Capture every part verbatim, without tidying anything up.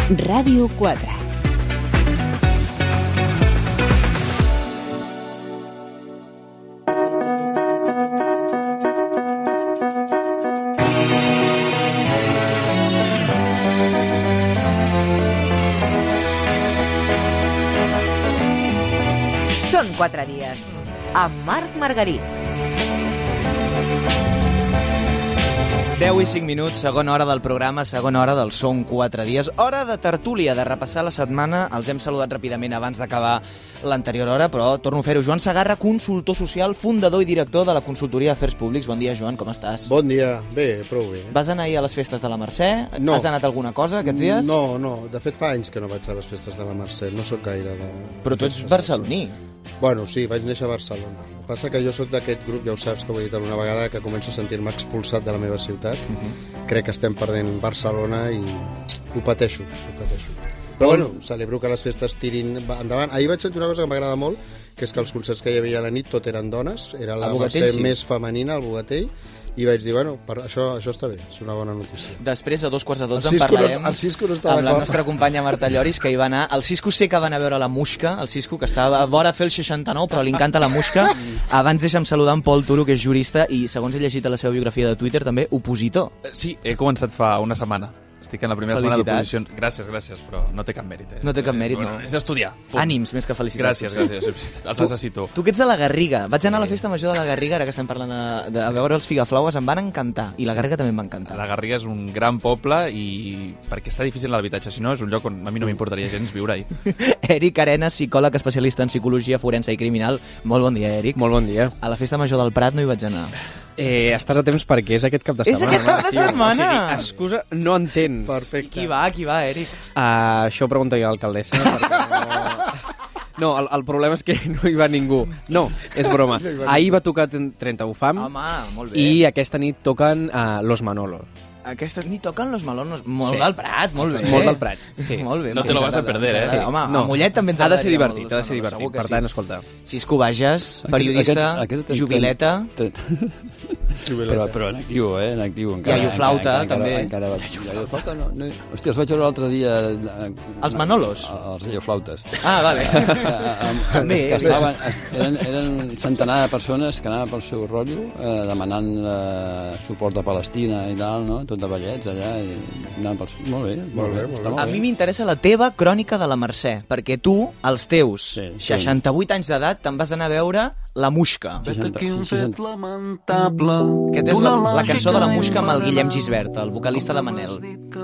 Ràdio quatre. Són quatre dies, amb Marc Margarit. deu i cinc minuts, segona hora del programa, segona hora del Són quatre dies. Hora de tertúlia, de repassar la setmana. Els hem saludat ràpidament abans d'acabar l'anterior hora, però torno a fer-ho. Joan Segarra, consultor social, fundador i director de la Consultoria d'Afers Públics. Bon dia, Joan, com estàs? Bon dia. Bé, prou bé. Vas anar ahir a les festes de la Mercè? No. Has anat a alguna cosa aquests dies? No, no. De fet, fa anys que no vaig a les festes de la Mercè. No sóc gaire de... Però tu ets barceloní. Bueno, sí, vaig néixer a Barcelona. El que passa que jo sóc d'aquest grup, ja ho saps, que ho he dit alguna vegada, que començo a sentir-me expulsat de la meva ciutat. Uh-huh. Crec que estem perdent Barcelona i ho pateixo, ho pateixo. Però bueno, celebro que les festes tirin endavant. Ahir vaig sentir una cosa que m'agrada molt, que és que els concerts que hi havia a la nit tot eren dones, era la Mercè sí. més femenina, el Bogatell, i vaig dir, bueno, per això, això està bé, és una bona notícia. Després, a dos quarts de dotze, en parlarem no, el no amb la nostra companya Marta Lloris, que hi va anar. El Cisco sé que va anar a veure la Muixca, el Cisco, que estava a vora a fer el seixanta-nou, però li encanta la Muixca. Abans deixa'm saludar en Pol Turo, que és jurista, i segons he llegit a la seva biografia de Twitter, també opositor. Sí, he començat fa una setmana. Estic en la primera setmana d'oposicions. Gràcies, gràcies, però no té cap mèrit. Eh? No té cap mèrit, no. És estudiar. Punt. Ànims, més que felicitats. Gràcies, gràcies. Els necessito. Tu que ets de la Garriga. Vaig anar a la festa major de la Garriga, ara que estem parlant de, de veure els Figaflaues, em van encantar. I la Garriga també em va encantar. La Garriga és un gran poble i perquè està difícil l'habitatge. Si no, és un lloc on a mi no m'importaria gens viure-hi. Eric Arenas, psicòleg especialista en psicologia forense i criminal. Molt bon dia, Eric. Molt bon dia. A la festa major del Prat no hi vaig anar. Eh, estàs a temps perquè és aquest cap de setmana. És aquest cap de setmana! O sigui, excusa, no entenc. Perfecte. Qui va, qui va, Eric? Uh, això ho pregunto jo a l'alcaldessa. No, no el, el problema és que no hi va ningú. No, és broma. Ahir va tocar trenta U F A M. Home, molt bé. I aquesta nit toquen uh, Los Manolos. Aquesta nit toquen Los Manolos. Molt sí. del Prat, molt bé. Molt del Prat, sí. Molt bé. No te lo vas a perder, eh? Sí. Home, no. A Mollet també ens ha de ser divertit, ha de ser divertit. Per tant, escolta. Cisco Bages, periodista, aquest, aquest, jubileta... Però, però en actiu, eh? En actiu. Encara, Iaio Flauta, encara, també. Encara, encara, Iaio Flauta, no, no... Hòstia, els vaig veure l'altre dia... Els Manolos? Els Iaio Flautes. Ah, vale. També. Que estaven, eren, eren un centenar de persones que anaven pel seu rotllo, eh, demanant eh, suport a Palestina i tal, no? Tot de ballets allà. I anaven pel... Molt bé, molt, molt bé. bé, molt bé. A mi m'interessa la teva crònica de la Mercè, perquè tu, als teus sí, sí. seixanta-vuit anys d'edat, te'n vas anar a veure La Muixca. seixanta, seixanta. Aquesta és la, la cançó de La Muixca amb el Guillem Gisbert, el vocalista de Manel.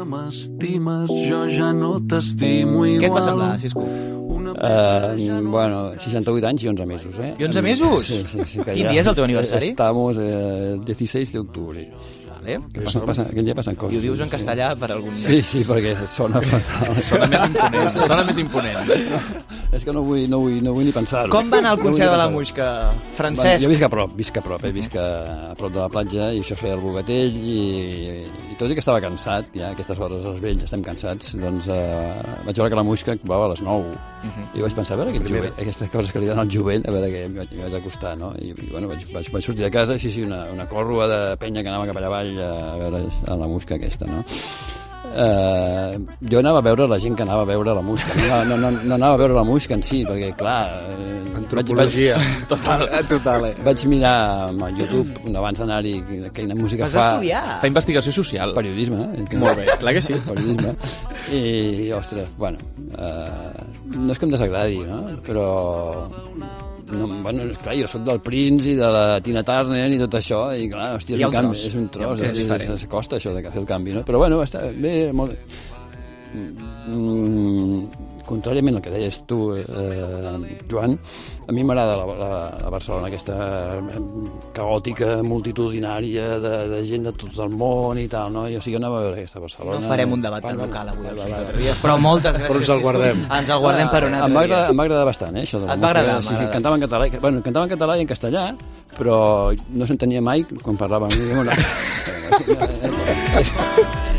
Què et va semblar, Cisco? Uh, bueno, seixanta-vuit anys i onze mesos, eh? I onze mesos? Sí, sí, sí. Quin dia és el teu aniversari? Estamos el eh, dieciséis de octubre. Vale. Que passa, passa, aquell dia passen coses. I ho dius en castellà per algun... Sí, sí, perquè sona fatal. Sona més imponent. Sona més imponent. No, és que no vull, no vull, no vull ni pensar-ho. Com va anar el concert no de la Muixca, Francesc? Bueno, jo visc a prop, visc a prop, eh? Visc a, a prop de la platja i això feia el Bogatell i, i tot i que estava cansat, ja a aquestes hores els vells estem cansats, doncs eh, vaig veure que la Muixca actuava a les nou. Uh-huh. I vaig pensar, a veure aquest jovent, aquestes coses que li donen al jovent, a veure què em vaig, vaig acostar, no? I, i bueno, vaig, vaig, vaig sortir de casa, sí, sí, una, una còrrua de penya que anava cap allà avall a veure a la Muixca aquesta, no? Uh, jo anava a veure la gent que anava a veure la Muixca, no, no, no, no anava a veure la Muixca en si, perquè clar... Uh, Antropologia. Vaig, total, total, eh? Vaig mirar a YouTube abans d'anar-hi quina música Vas fa... Vas estudiar? Fa investigació social. Periodisme, eh? Molt bé, clar que sí. Periodisme. I, ostres, bueno, uh, no és que em desagradi, no? Però... No, bueno, clar, jo soc del Prince i de la Tina Turner i tot això, i clar, hòstia, és un, un canvi, és un tros, és, és, és, costa això de fer el canvi, no? Però bueno, està bé, molt bé. Mm, contràriament al que deies tu, eh, Joan, a mi m'agrada la, la, la Barcelona, aquesta caòtica, multitudinària de, de gent de tot el món i tal, no? I o sigui, jo anava a veure aquesta Barcelona. No farem un debat tan local avui, als però moltes gràcies. Però ens el guardem. Ens el guardem per un altre dia. Em va agradar bastant, eh, això de la Et va agradar? sí, cantava en català, bueno, cantava en català i en castellà, però no s'entenia mai quan parlava.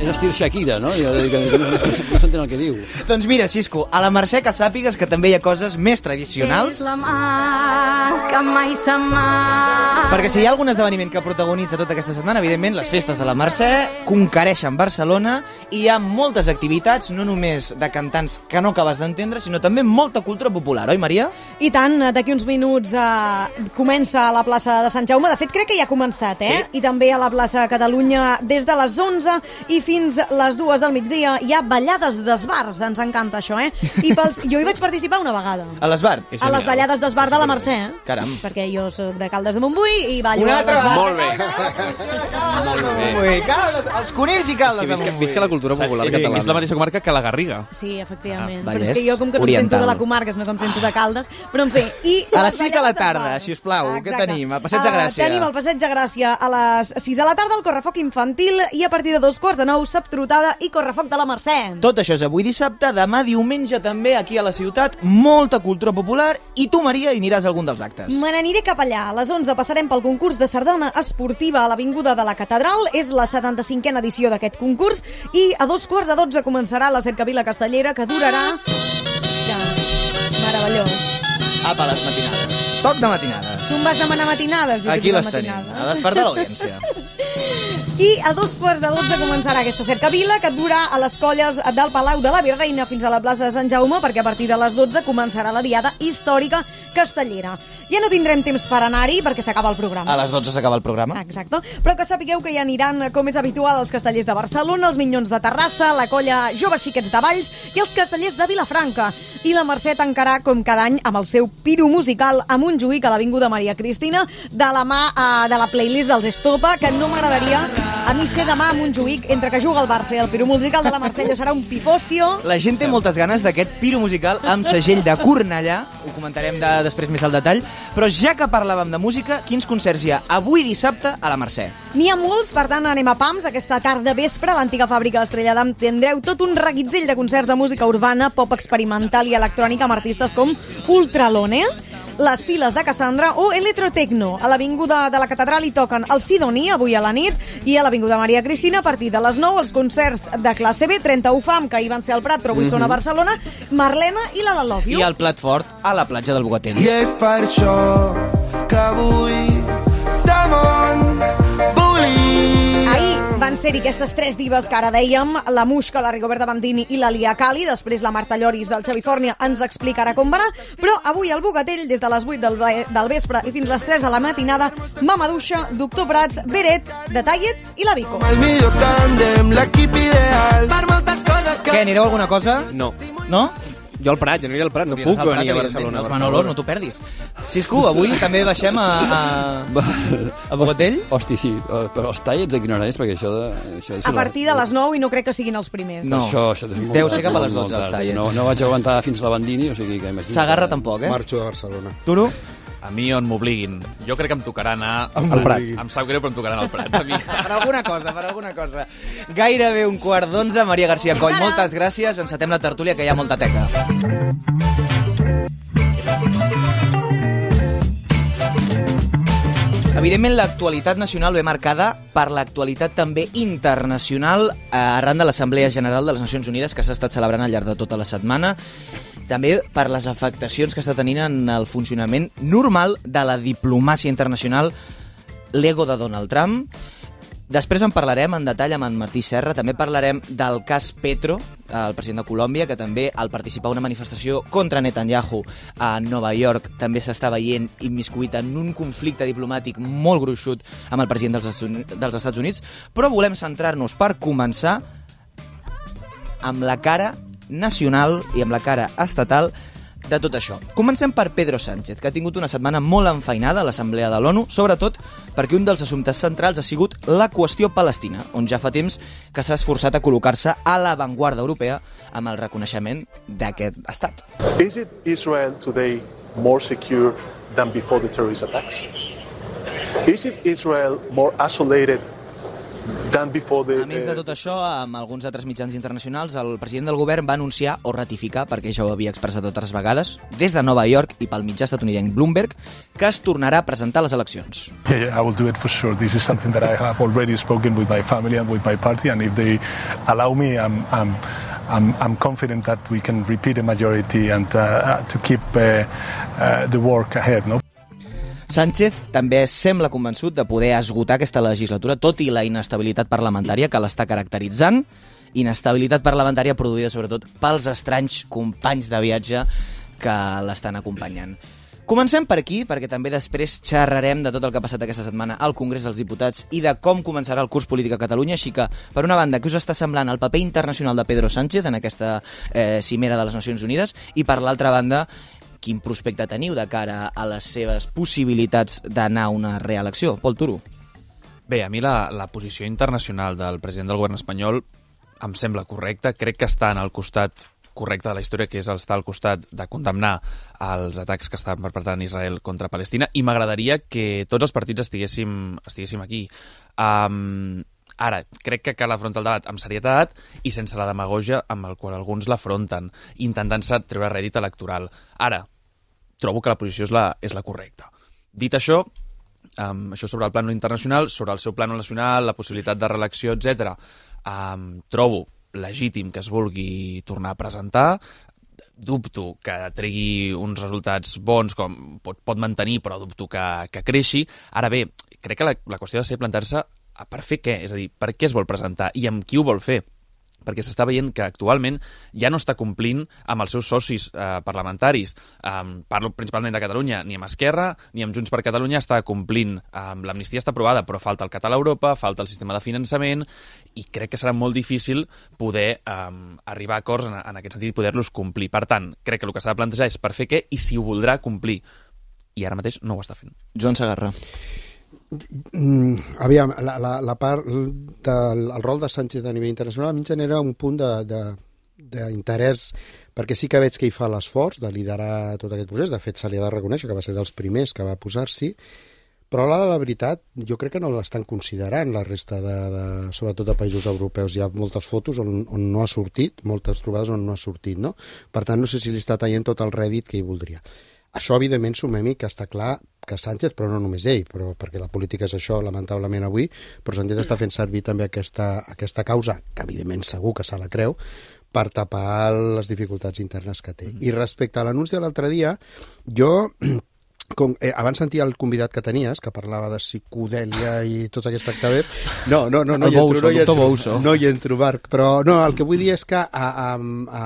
és estil Shakira, no? Jo, que, que no, no, no s'entén el que diu. Doncs mira, Xisco, a la Mercè que sàpigues que també hi ha coses més tradicionals. És la mà que mai se'n va. Perquè si hi ha algun esdeveniment que protagonitza tota aquesta setmana, evidentment, les festes de la Mercè conquereixen Barcelona i hi ha moltes activitats, no només de cantants que no acabes d'entendre, sinó també molta cultura popular, oi, Maria? I tant, d'aquí uns minuts eh, comença a la plaça de Sant Jaume. De fet, crec que ja ha començat, eh? Sí? I també a la plaça de Catalunya des de les onze i fins les dues del migdia hi ha ballades d'esbars, ens encanta això, eh? I pels... Jo hi vaig participar una vegada. A l'esbar? A les ballades d'esbar de la Mercè, eh? Caram. Perquè jo soc de Caldes de Montbui i ballo Una a altra l'esbar. Molt bé. Molt bé. Caldes, els conills i Caldes de Montbui. Visca la cultura popular És, és catalana. la mateixa comarca que la Garriga. Sí, efectivament. Ah, però és que jo com que no em sento de la comarca, sinó que em sento de Caldes. Però en fi... I a les sis de la tarda, si us plau, què tenim? A Passeig de Gràcia. Uh, tenim el Passeig de Gràcia a les sis de la tarda, el correfoc infantil, i a partir de dos quarts de nou, Saptrotada i correfoc de la Mercè. Tot això és avui dissabte, demà diumenge també aquí a la ciutat, molta cultura popular, i tu, Maria, hi aniràs a algun dels actes. Me n'aniré cap allà. A les onze passarem pel concurs de sardana esportiva a l'Avinguda de la Catedral. És la setanta-cinquena edició d'aquest concurs i a dos quarts de dotze començarà la cercavila castellera, que durarà... Ja, meravellós. Apa, les matinades. Toc de matinades. Tu em vas demanar matinades? Jo Aquí dic les tenim, matinada. a despertar l'audiència. I a dos quarts de dotze començarà aquesta cercavila, que durà a les colles del Palau de la Virreina fins a la plaça de Sant Jaume, perquè a partir de les dotze començarà la diada històrica castellera. Ja no tindrem temps per anar-hi perquè s'acaba el programa. A les dotze s'acaba el programa. Exacte. Però que sapigueu que hi aniran, com és habitual, els castellers de Barcelona, els Minyons de Terrassa, la colla Joves Xiquets de Valls i els castellers de Vilafranca. I la Mercè tancarà, com cada any, amb el seu piro musical a Montjuïc, a l'Avinguda Maria Cristina, de la mà eh, de la playlist dels Estopa, que no m'agradaria a mi ser demà a Montjuïc, entre que juga el Barça i el piro musical de la Mercè, allò serà un pifòstio. La gent té moltes ganes d'aquest piro musical amb segell de Cornellà, ho comentarem de, després més al detall, però ja que parlàvem de música, quins concerts hi ha avui dissabte a la Mercè? N'hi ha molts, per tant anem a Pams. Aquesta tarda vespre a l'antiga fàbrica d'Estrella d'Am tindreu tot un reguitzell de concerts de música urbana, pop experimental i electrònica amb artistes com Ultralone, Les Files de Cassandra o Electrotecno. A l'Avinguda de la Catedral hi toquen el Sidoní avui a la nit i a l'Avinguda Maria Cristina a partir de les nou els concerts de classe B, trenta-u Fam, que ahir van ser al Prat però avui mm-hmm. són a Barcelona, Marlena i la de Love You. I el plat fort a la platja del Bogatell. I és per això que avui som on volia. Ahir van ser-hi aquestes tres divas que ara dèiem, la Muixca, la Rigoberta Bandini i la Lia Cali. Després la Marta Lloris del Xavifòrnia ens explicarà com va anar, però avui al Bogatell, des de les vuit del, del vespre i fins les tres de la matinada, Mamaduixa, Doctor Prats, Beret, The Tallets i la Vico. El millor tàndem, l'equip ideal per moltes coses que... Què, anireu a alguna cosa? No. No? Jo al Prat, jo no aniré al Prat, no puc venir a Barcelona. Els Manolos, no t'ho perdis. Cisco, avui també baixem a, a, a Bogatell? Hosti, sí, però els tallets a quina hora és? Perquè això de... Això a partir de les nou i no crec que siguin els primers. No, això, això és molt deu tard, ser cap a les molt dotze els tard. tallets. No, no vaig aguantar fins a la Bandini, o sigui que imagina't. Sagarra tampoc, eh? Marxo de Barcelona. Turo? A mi on m'obliguin. Jo crec que em tocarà anar Al Prat. Em sap greu, però em tocarà anar al Prat. A mi. Per alguna cosa, per alguna cosa. Gairebé un quart d'onze. Maria García Coll, moltes gràcies. Encetem la tertúlia, que hi ha molta teca. Evidentment, l'actualitat nacional ve marcada per l'actualitat també internacional arran de l'Assemblea General de les Nacions Unides que s'ha estat celebrant al llarg de tota la setmana. També per les afectacions que està tenint en el funcionament normal de la diplomàcia internacional, l'ego de Donald Trump. Després en parlarem en detall amb en Martí Serra. També parlarem del cas Petro, el president de Colòmbia, que també al participar en una manifestació contra Netanyahu a Nova York també s'està veient immiscuït en un conflicte diplomàtic molt gruixut amb el president dels Estats Units. Però volem centrar-nos, per començar, amb la cara nacional i amb la cara estatal de tot això. Comencem per Pedro Sánchez, que ha tingut una setmana molt enfeinada a l'Assemblea de l'ONU, sobretot perquè un dels assumptes centrals ha sigut la qüestió palestina, on ja fa temps que s'ha esforçat a col·locar-se a l'avantguarda europea amb el reconeixement d'aquest estat. Is it Israel today more secure than before the terrorist attacks? Is it Israel more isolated than before the... A més de tot això, amb alguns altres mitjans internacionals, el president del govern va anunciar o ratificar, perquè ja ho havia expressat altres vegades, des de Nova York i pel mitjà estatunidenc Bloomberg, que es tornarà a presentar a les eleccions. Yeah, yeah, I will do it for sure. This is something that I have already spoken with my family and with my party, and if they allow me, I'm, I'm, I'm, I'm confident that we can repeat a majority and uh, to keep uh, uh, the work ahead, no? Sánchez també sembla convençut de poder esgotar aquesta legislatura, tot i la inestabilitat parlamentària que l'està caracteritzant, inestabilitat parlamentària produïda sobretot pels estranys companys de viatge que l'estan acompanyant. Comencem per aquí, perquè també després xerrarem de tot el que ha passat aquesta setmana al Congrés dels Diputats i de com començarà el curs polític a Catalunya, així que, per una banda, què us està semblant el paper internacional de Pedro Sánchez en aquesta eh, cimera de les Nacions Unides, i per l'altra banda, quin prospecte teniu de cara a les seves possibilitats d'anar a una reelecció? Pol Turo. Bé, a mi la, la posició internacional del president del govern espanyol em sembla correcta. Crec que està en el costat correcte de la història, que és estar al costat de condemnar els atacs que estan perpetrant Israel contra Palestina, i m'agradaria que tots els partits estiguéssim, estiguéssim aquí. Um, ara, crec que cal afrontar el debat amb serietat i sense la demagogia amb el qual alguns l'afronten, intentant-se treure rèdit electoral. Ara, trobo que la posició és la, és la correcta. Dit això, um, això sobre el plano internacional, sobre el seu plano nacional, la possibilitat de reelecció, etcètera, um, trobo legítim que es vulgui tornar a presentar. Dubto que tregui uns resultats bons, com pot, pot mantenir, però dubto que, que creixi. Ara bé, crec que la, la qüestió ha de ser plantar-se per fer què? És a dir, per què es vol presentar i amb qui ho vol fer? Perquè s'està veient que actualment ja no està complint amb els seus socis eh, parlamentaris. Um, parlo principalment de Catalunya, ni amb Esquerra ni amb Junts per Catalunya està complint. Um, L'amnistia està aprovada, però falta el català a Europa, falta el sistema de finançament, i crec que serà molt difícil poder um, arribar a acords en, en aquest sentit i poder-los complir. Per tant, crec que el que s'ha de plantejar és per fer què i si ho voldrà complir. I ara mateix no ho està fent. Joan Segarra. Mm, aviam, la, la, la part del el rol de Sánchez a nivell internacional a mi em genera un punt d'interès, perquè sí que veig que hi fa l'esforç de liderar tot aquest procés. De fet, se li ha de reconèixer que va ser dels primers que va posar-s'hi, però a l'hora de la veritat jo crec que no l'estan considerant la resta de, de, sobretot de països europeus. Hi ha moltes fotos on, on no ha sortit, moltes trobades on no ha sortit, no? Per tant, no sé si li està traient tot el rèdit que hi voldria. Això, evidentment, sumem-hi que està clar que Sánchez, però no només ell, però perquè la política és això, lamentablement, avui, però Sánchez està fent servir també aquesta, aquesta causa, que evidentment segur que se la creu, per tapar les dificultats internes que té. I respecte a l'anunci de l'altre dia, jo... Com, eh, abans sentia el convidat que tenies, que parlava de psicodèlia i tots aquests tractaments. No, no, no, no, hi entro, no, hi entro, no hi entro, Marc, però no, el que vull dir és que a, a, a,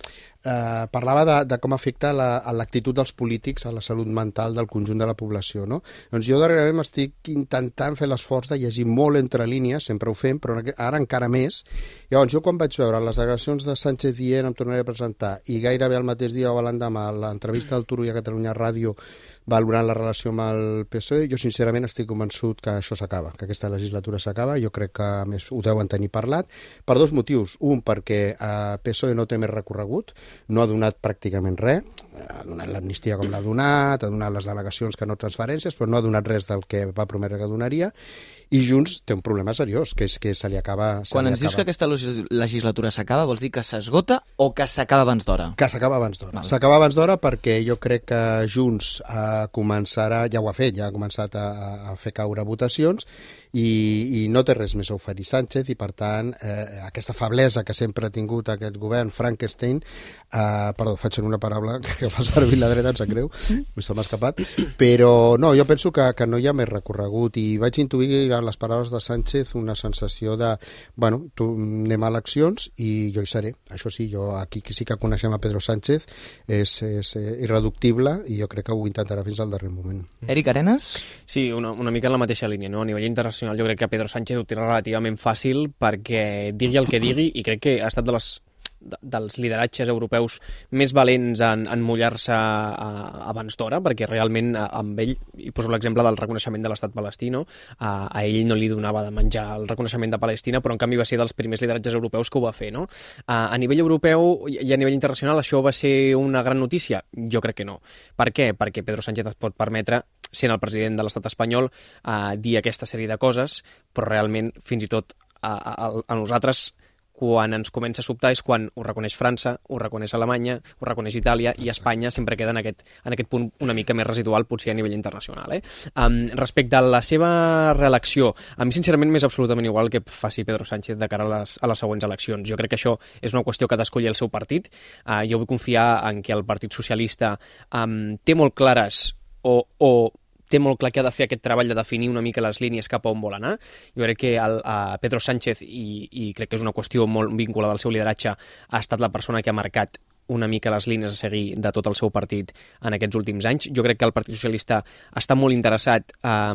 Uh, parlava de, de com afecta l'actitud la, dels polítics a la salut mental del conjunt de la població, no? Doncs jo darrerament m'estic intentant fer l'esforç de llegir molt entre línies, sempre ho fem, però ara encara més. Llavors, jo quan vaig veure les declaracions de Sánchez dient em tornaré a presentar, i gairebé al mateix dia o a l'endemà l'entrevista del Turo i a Catalunya Ràdio valorant la relació amb el P S O E, jo sincerament estic convençut que això s'acaba, que aquesta legislatura s'acaba. Jo crec que a més ho deuen tenir parlat, per dos motius. Un, perquè el P S O E no té més recorregut, no ha donat pràcticament res, ha donat l'amnistia com l'ha donat, ha donat les delegacions que no transferències, però no ha donat res del que va prometre que donaria, i Junts té un problema seriós, que és que se li acaba... Se Quan li ens acaba. dius que aquesta legislatura s'acaba, vols dir que s'esgota o que s'acaba abans d'hora? Que s'acaba abans d'hora. Vale. S'acaba abans d'hora perquè jo crec que Junts eh, començarà, ja ho ha fet, ja ha començat a, a fer caure votacions, i, i no té res més a oferir Sánchez, i per tant eh, aquesta feblesa que sempre ha tingut aquest govern Frankenstein, eh, perdó, faig una paraula que fa servir la dreta, em sap greu, se m'ha escapat, però no, jo penso que, que no hi ha més recorregut, i vaig intuir en les paraules de Sánchez una sensació de, bueno, tu, anem a eleccions i jo hi seré. Això sí, jo aquí sí que coneixem a Pedro Sánchez, és, és irreductible, i jo crec que ho intentarà fins al darrer moment. Eric Arenas? Sí, una, una mica en la mateixa línia, no? A nivell internacional jo crec que Pedro Sánchez ho té relativament fàcil perquè digui el que digui, i crec que ha estat de les de, dels lideratges europeus més valents en, en mullar-se abans d'hora, perquè realment amb ell, i poso l'exemple del reconeixement de l'estat palestí, no? a, a ell no li donava de menjar el reconeixement de Palestina, però en canvi va ser dels primers lideratges europeus que ho va fer, no? A, a nivell europeu i a nivell internacional això va ser una gran notícia? Jo crec que no. Per què? Perquè Pedro Sánchez es pot permetre sent el president de l'estat espanyol, eh, dir aquesta sèrie de coses, però realment, fins i tot a, a, a nosaltres, quan ens comença a sobtar és quan ho reconeix França, ho reconeix Alemanya, ho reconeix Itàlia, i Espanya sempre queda en aquest, en aquest punt una mica més residual, potser a nivell internacional. Eh? Um, respecte a la seva reelecció, a mi sincerament m'és absolutament igual que faci Pedro Sánchez de cara a les, a les següents eleccions. Jo crec que això és una qüestió que ha d'escollir el seu partit. Uh, jo vull confiar en que el Partit Socialista um, té molt clares o, o té molt clar que ha de fer aquest treball de definir una mica les línies cap a on vol anar. Jo crec que el, a Pedro Sánchez, i, i crec que és una qüestió molt vinculada al seu lideratge, ha estat la persona que ha marcat una mica les línies a seguir de tot el seu partit en aquests últims anys. Jo crec que el Partit Socialista està molt interessat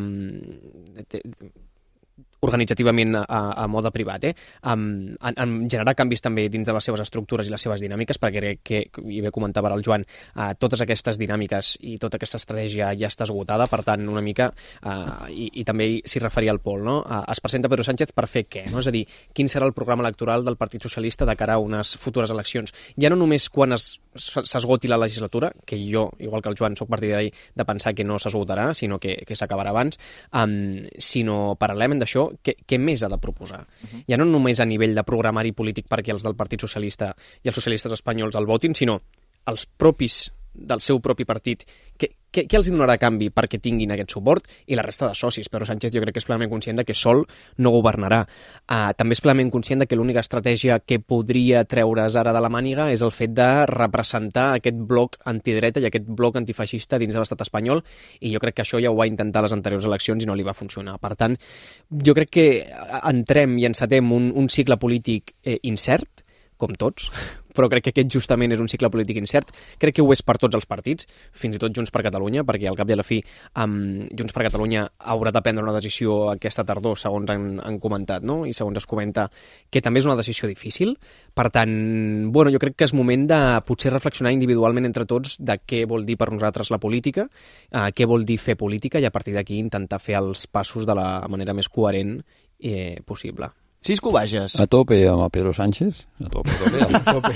eh, organitzativament a, a mode privat, eh? Um, en, en generar canvis també dins de les seves estructures i les seves dinàmiques, perquè crec que, i bé comentava el Joan, uh, totes aquestes dinàmiques i tota aquesta estratègia ja està esgotada, per tant, una mica, uh, i, i també s'hi referia al Pol, no? Uh, es presenta Pedro Sánchez per fer què? No? És a dir, quin serà el programa electoral del Partit Socialista de cara a unes futures eleccions? Ja no només quan es, s'esgoti la legislatura, que jo, igual que el Joan, soc partidari de pensar que no s'esgotarà, sinó que, que s'acabarà abans, um, sinó paral·lelament d'això, Què, què més ha de proposar? Uh-huh. Ja no només a nivell de programari polític perquè els del Partit Socialista i els socialistes espanyols el votin, sinó els propis del seu propi partit. Què, què, què els donarà a canvi perquè tinguin aquest suport? I la resta de socis. Pedro Sánchez jo crec que és plenament conscient de que sol no governarà. Uh, també és plenament conscient de que l'única estratègia que podria treure's ara de la màniga és el fet de representar aquest bloc antidreta i aquest bloc antifeixista dins de l'estat espanyol, i jo crec que això ja ho va intentar a les anteriors eleccions i no li va funcionar. Per tant, jo crec que entrem i encetem un, un cicle polític eh, incert, com tots, però crec que aquest justament és un cicle polític incert. Crec que ho és per tots els partits, fins i tot Junts per Catalunya, perquè al cap i a la fi um, Junts per Catalunya haurà de prendre una decisió aquesta tardor, segons han, han comentat, no? I segons es comenta que també és una decisió difícil. Per tant, bueno, jo crec que és moment de potser reflexionar individualment entre tots de què vol dir per nosaltres la política, uh, què vol dir fer política, i a partir d'aquí intentar fer els passos de la manera més coherent eh, possible. Cisco Bages. A tope amb el Pedro Sánchez. A tope, a tope.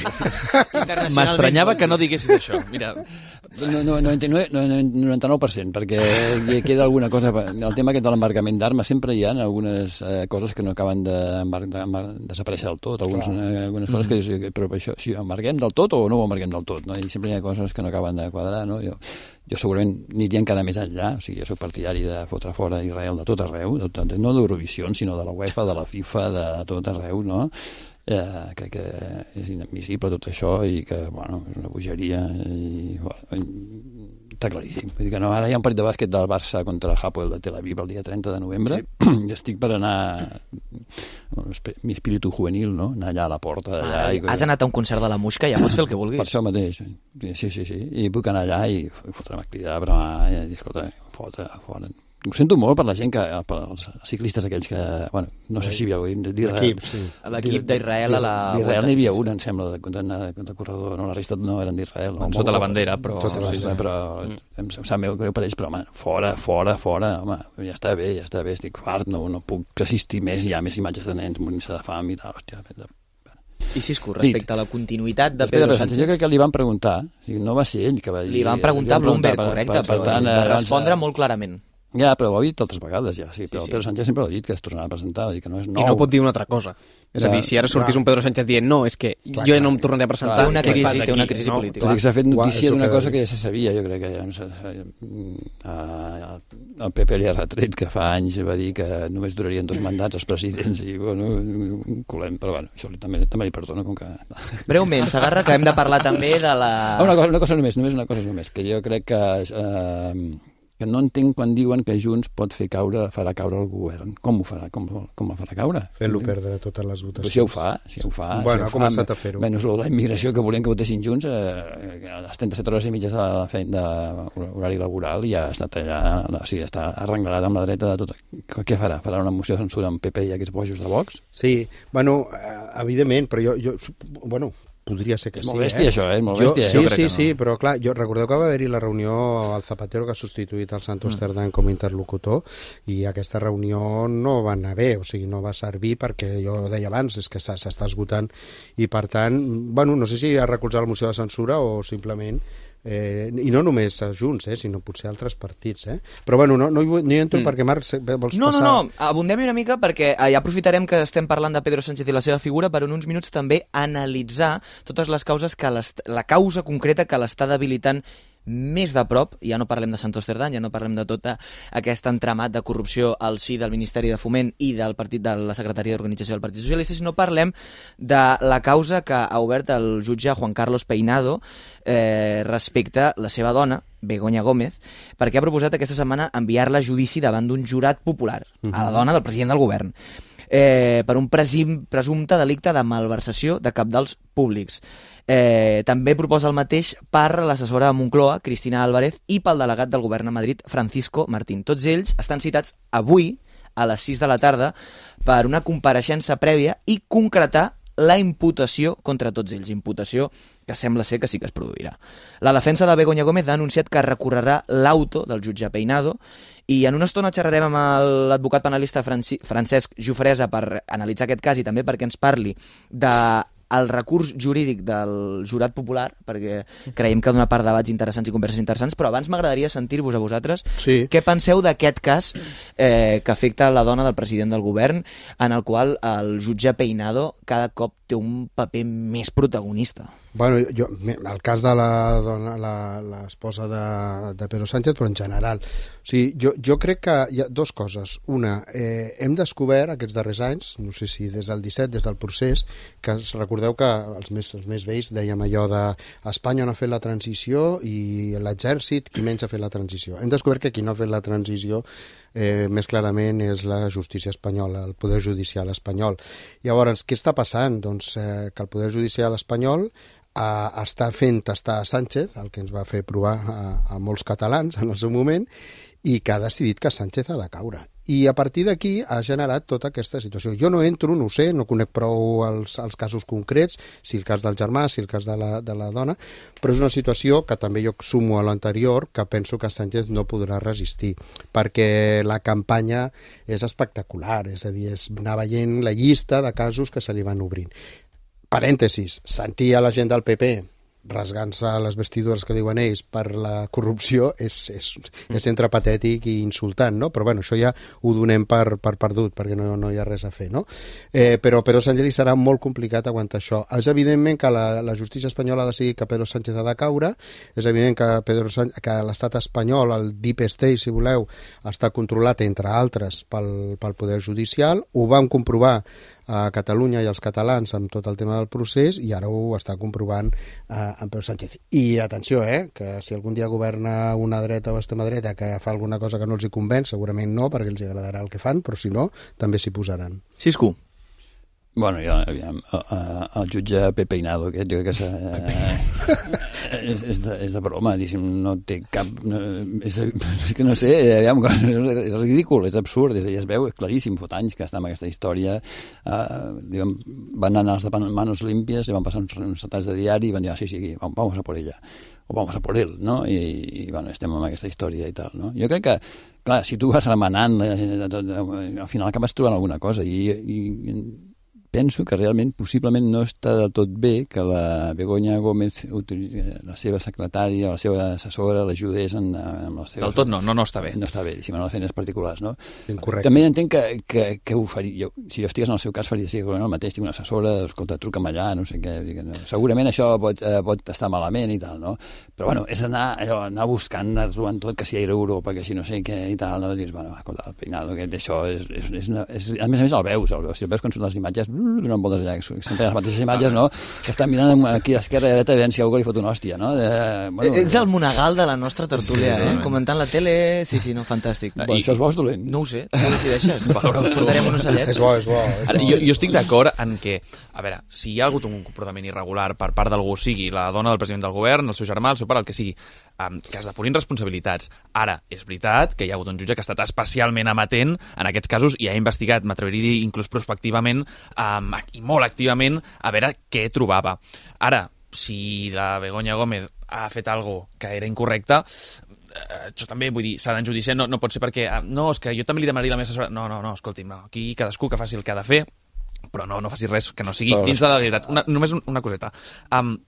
A tope. M'estranyava que no diguessis això. Mira, no, no, no, no, noranta-nou per cent, perquè hi queda alguna cosa. El tema aquest de l'embarcament d'armes, sempre hi ha algunes eh, coses que no acaben de, de, de desaparèixer del tot. Alguns, eh, algunes coses que dius, però això, si ho embarguem del tot o no ho embarguem del tot, no? I sempre hi ha coses que no acaben de quadrar, no? Jo, jo segurament aniria encara més enllà, o sigui, jo soc partidari de fotre fora Israel de tot arreu, de tot, no d'Eurovisió, sinó de la UEFA, de la FIFA, de tot arreu, no? Eh, crec que és inadmissible tot això i que, bueno, és una bogeria i, bueno, està claríssim. Vull dir que no, ara hi ha un partit de bàsquet del Barça contra el Hapoel de Tel Aviv el dia trenta de novembre, sí. I estic per anar, mi espíritu juvenil, no? Anar allà a la porta d'allà. Ah, i... Has anat a un concert de la Musca, ja pots fer el que vulguis. Per això mateix, sí, sí, sí, i puc anar allà i fotre-me a cridar, però i, escolta, fotre, fora... Ho sento molt per la gent, que per els ciclistes aquells que... Bueno, no sé si hi havia l'equip, sí. L'equip d'Israel a la... D'Israel n'hi havia un, em sembla, de, de, de, de corredor, no, la resta no eren d'Israel. No? Sota la bandera, però... Sota la bandera, però em, em sap meu greu per ells, però home, fora, fora, fora, home, ja està bé, ja està bé, estic fart, no, no puc assistir més, hi ha més imatges de nens morint-se de fam i tal, hòstia... I Cisco, respecte a la continuïtat de Pedro Sánchez... Jo crec que li van preguntar, o sigui, no va ser ell que va dir... Li van preguntar a Bloomberg, correcte, però va respondre molt clarament. Ja, però ho ha dit altres vegades, ja, sí, però sí, sí. Pedro Sánchez sempre ho ha dit, que es tornarà a presentar, dir que no és nou. I no pot dir una altra cosa. És ja, a dir, si ara sortís clar. un Pedro Sánchez dient no, és que clar, jo clar, no em tornaré a presentar... Té una crisi, té aquí, una crisi no? política. Clar. S'ha fet notícia d'una cosa que ja se sabia, jo crec que ja no sé, el P P li ha retret que fa anys va dir que només durarien dos mandats els presidents i, bueno, un colem, però bueno, això també, també li perdono, com que... Breument, Sagarra, que hem de parlar també de la... Una cosa, una cosa només, només una cosa només, que jo crec que... Eh, que no entenc quan diuen que Junts pot fer caure, farà caure el govern. Com ho farà? Com, com el farà caure? Fent-lo perdre totes les votacions. Però si ho fa, si ho fa... Bueno, si ha començat a fer-ho. Menys la immigració que volien que votessin Junts, eh, a les trenta-set hores i mitges de la feina d'horari laboral ja ha estat allà, o sigui, està arrenglat amb la dreta de tot. Què farà? Farà una moció de censura amb P P i aquests bojos de Vox? Sí, bueno, evidentment, però jo... jo bueno, podria ser que és sí. És molt bèstia, eh? això, eh? És molt jo, bèstia. Sí, jo sí, crec que no. sí, però clar, jo recordeu que va haver-hi la reunió al Zapatero, que ha substituït el Santos mm. Cerdán com a interlocutor, i aquesta reunió no va anar bé, o sigui, no va servir perquè jo deia abans, és que s'està esgotant, i per tant, bueno, no sé si ha recolzat la moció de censura o simplement Eh, I no només a Junts, eh, sinó potser altres partits. Eh? Però bueno, no, no, hi, no hi entro mm. perquè, Marc, vols no, passar... No, no, no, abundem una mica perquè ja aprofitarem que estem parlant de Pedro Sánchez i la seva figura per en uns minuts també analitzar totes les causes que la causa concreta que l'està debilitant més de prop. Ja no parlem de Santos Cerdán, ja no parlem de tot aquest entramat de corrupció al si del Ministeri de Foment i del partit de la Secretaria d'Organització del Partit Socialista, sinó parlem de la causa que ha obert el jutge Juan Carlos Peinado eh, respecte a la seva dona, Begoña Gómez, perquè ha proposat aquesta setmana enviar-la a judici davant d'un jurat popular, uh-huh. a la dona del president del govern, eh, per un presim, presumpte delicte de malversació de cabdals públics. Eh, també proposa el mateix per l'assessora de Moncloa, Cristina Álvarez, i pel delegat del govern a Madrid, Francisco Martín. Tots ells estan citats avui, a les sis de la tarda, per una compareixença prèvia i concretar la imputació contra tots ells. Imputació que sembla ser que sí que es produirà. La defensa de Begoña Gómez ha anunciat que recorrerà l'auto del jutge Peinado i en una estona xerrarem amb l'advocat penalista Franci Francesc Jofresa per analitzar aquest cas i també perquè ens parli de el recurs jurídic del jurat popular, perquè creiem que dona part de debats interessants i converses interessants, però abans m'agradaria sentir-vos a vosaltres sí. Què penseu d'aquest cas eh, que afecta la dona del president del govern, en el qual el jutge Peinado cada cop té un paper més protagonista. Bueno, jo, el cas de la dona, l'esposa de, de Pedro Sánchez, però en general. O sigui, jo, jo crec que hi ha dues coses. Una, eh, hem descobert aquests darrers anys, no sé si des del disset, des del procés, que recordeu que els més, els més vells dèiem allò de Espanya no ha fet la transició i l'exèrcit qui menys ha fet la transició. Hem descobert que qui no ha fet la transició eh, més clarament és la justícia espanyola, el poder judicial espanyol. Llavors, què està passant? Doncs eh, que el poder judicial espanyol a està fent tastar a Sánchez, el que ens va fer provar a, a molts catalans en el seu moment, i que ha decidit que Sánchez ha de caure. I a partir d'aquí ha generat tota aquesta situació. Jo no entro, no ho sé, no conec prou els, els casos concrets, si el cas del germà, si el cas de la, de la dona, però és una situació que també jo sumo a l'anterior, que penso que Sánchez no podrà resistir, perquè la campanya és espectacular, és a dir, és anar veient la llista de casos que se li van obrint. Parèntesis, sentir a la gent del P P rasgant-se les vestidures que diuen ells per la corrupció és, és, és entre patètic i insultant, no? Però bueno, això ja ho donem per, per perdut, perquè no, no hi ha res a fer, no? Eh, però Pedro Sánchez li serà molt complicat aguantar això. És evidentment que la, la justícia espanyola ha decidit que Pedro Sánchez ha de caure, és evident que, Pedro Sánchez, que l'estat espanyol, el Deep State, si voleu, està controlat, entre altres, pel, pel poder judicial. Ho vam comprovar a Catalunya i als catalans amb tot el tema del procés i ara ho està comprovant eh, en Pedro Sánchez. I atenció, eh, que si algun dia governa una dreta o extrema dreta que fa alguna cosa que no els hi convenç, segurament no, perquè els agradarà el que fan, però si no, també s'hi posaran. Cisco. Bueno, jo, aviam, el jutge Pepe Peinado, aquest, jo crec que és, eh, és, és, de, és de broma, diguéssim, no té cap... No, és, és que no sé, aviam, és ridícul, és absurd, és, ja es veu, és claríssim, fot anys que està en aquesta història, eh, diguem, van anar els de manos limpias, i van passar uns, uns retalls de diari i van dir, ah, sí, sí, vamos a por ella, o vamos a por él, no? I, i bueno, estem amb aquesta història i tal, no? Jo crec que, clar, si tu vas remenant, eh, al final acabes trobant alguna cosa i... i penso que realment possiblement no està del tot bé que la Begoña Gómez, la seva secretària, la seva assessora, l'ajudés en, en la seva... Del tot no, no, no està bé. No està bé, si en les feines particulars, no? Incorrecte. També entenc que, que, que ho faria... Jo, si jo estigués en el seu cas faria sí, el mateix, tinc una assessora, escolta, truca'm allà, no sé què... No. Segurament això pot, eh, pot estar malament i tal, no? Però bueno, és anar, allò, anar buscant, anar trobant tot, que si hi ha Europa, que si no sé què i tal, no? Dius, bueno, escolta, el Peinado, que això és... és, és, una, és a més a més el veus, el veus, si el veus quan són les imatges, donant voltes allà, sempre les mateixes imatges, no? Que estan mirant aquí a l'esquerra i a la dreta veient si algú li fot una hòstia, no? Eh, bueno, Ets el Monegal de la nostra tertúlia, sí, eh? Comentant la tele, sí, sí, no, fantàstic. Bueno, I això és bo o dolent? No ho sé, no ho decideixes. Portarem un ocellet. És bo, és bo. És Ara, bo. jo, jo estic d'acord en que, a veure, si hi ha hagut un comportament irregular per part d'algú, sigui la dona del president del govern, el seu germà, el seu pare, el que sigui, um, que es depurin responsabilitats. Ara, és veritat que hi ha hagut un jutge que ha estat especialment amatent en aquests casos i ha investigat, m'atreviria a dir, inclús prospectivament um, i molt activament, a veure què trobava. Ara, si la Begoña Gómez ha fet algo que era incorrecte, eh, això també, vull dir, s'ha d'enjudiciar, no, no pot ser perquè, eh, no, és que jo també li demanaria la meva assessora. No, no, no, escolti'm, no, aquí cadascú que faci el que ha de fer, però no, no faci res que no sigui dins de la legalitat. Una, només una coseta. Um,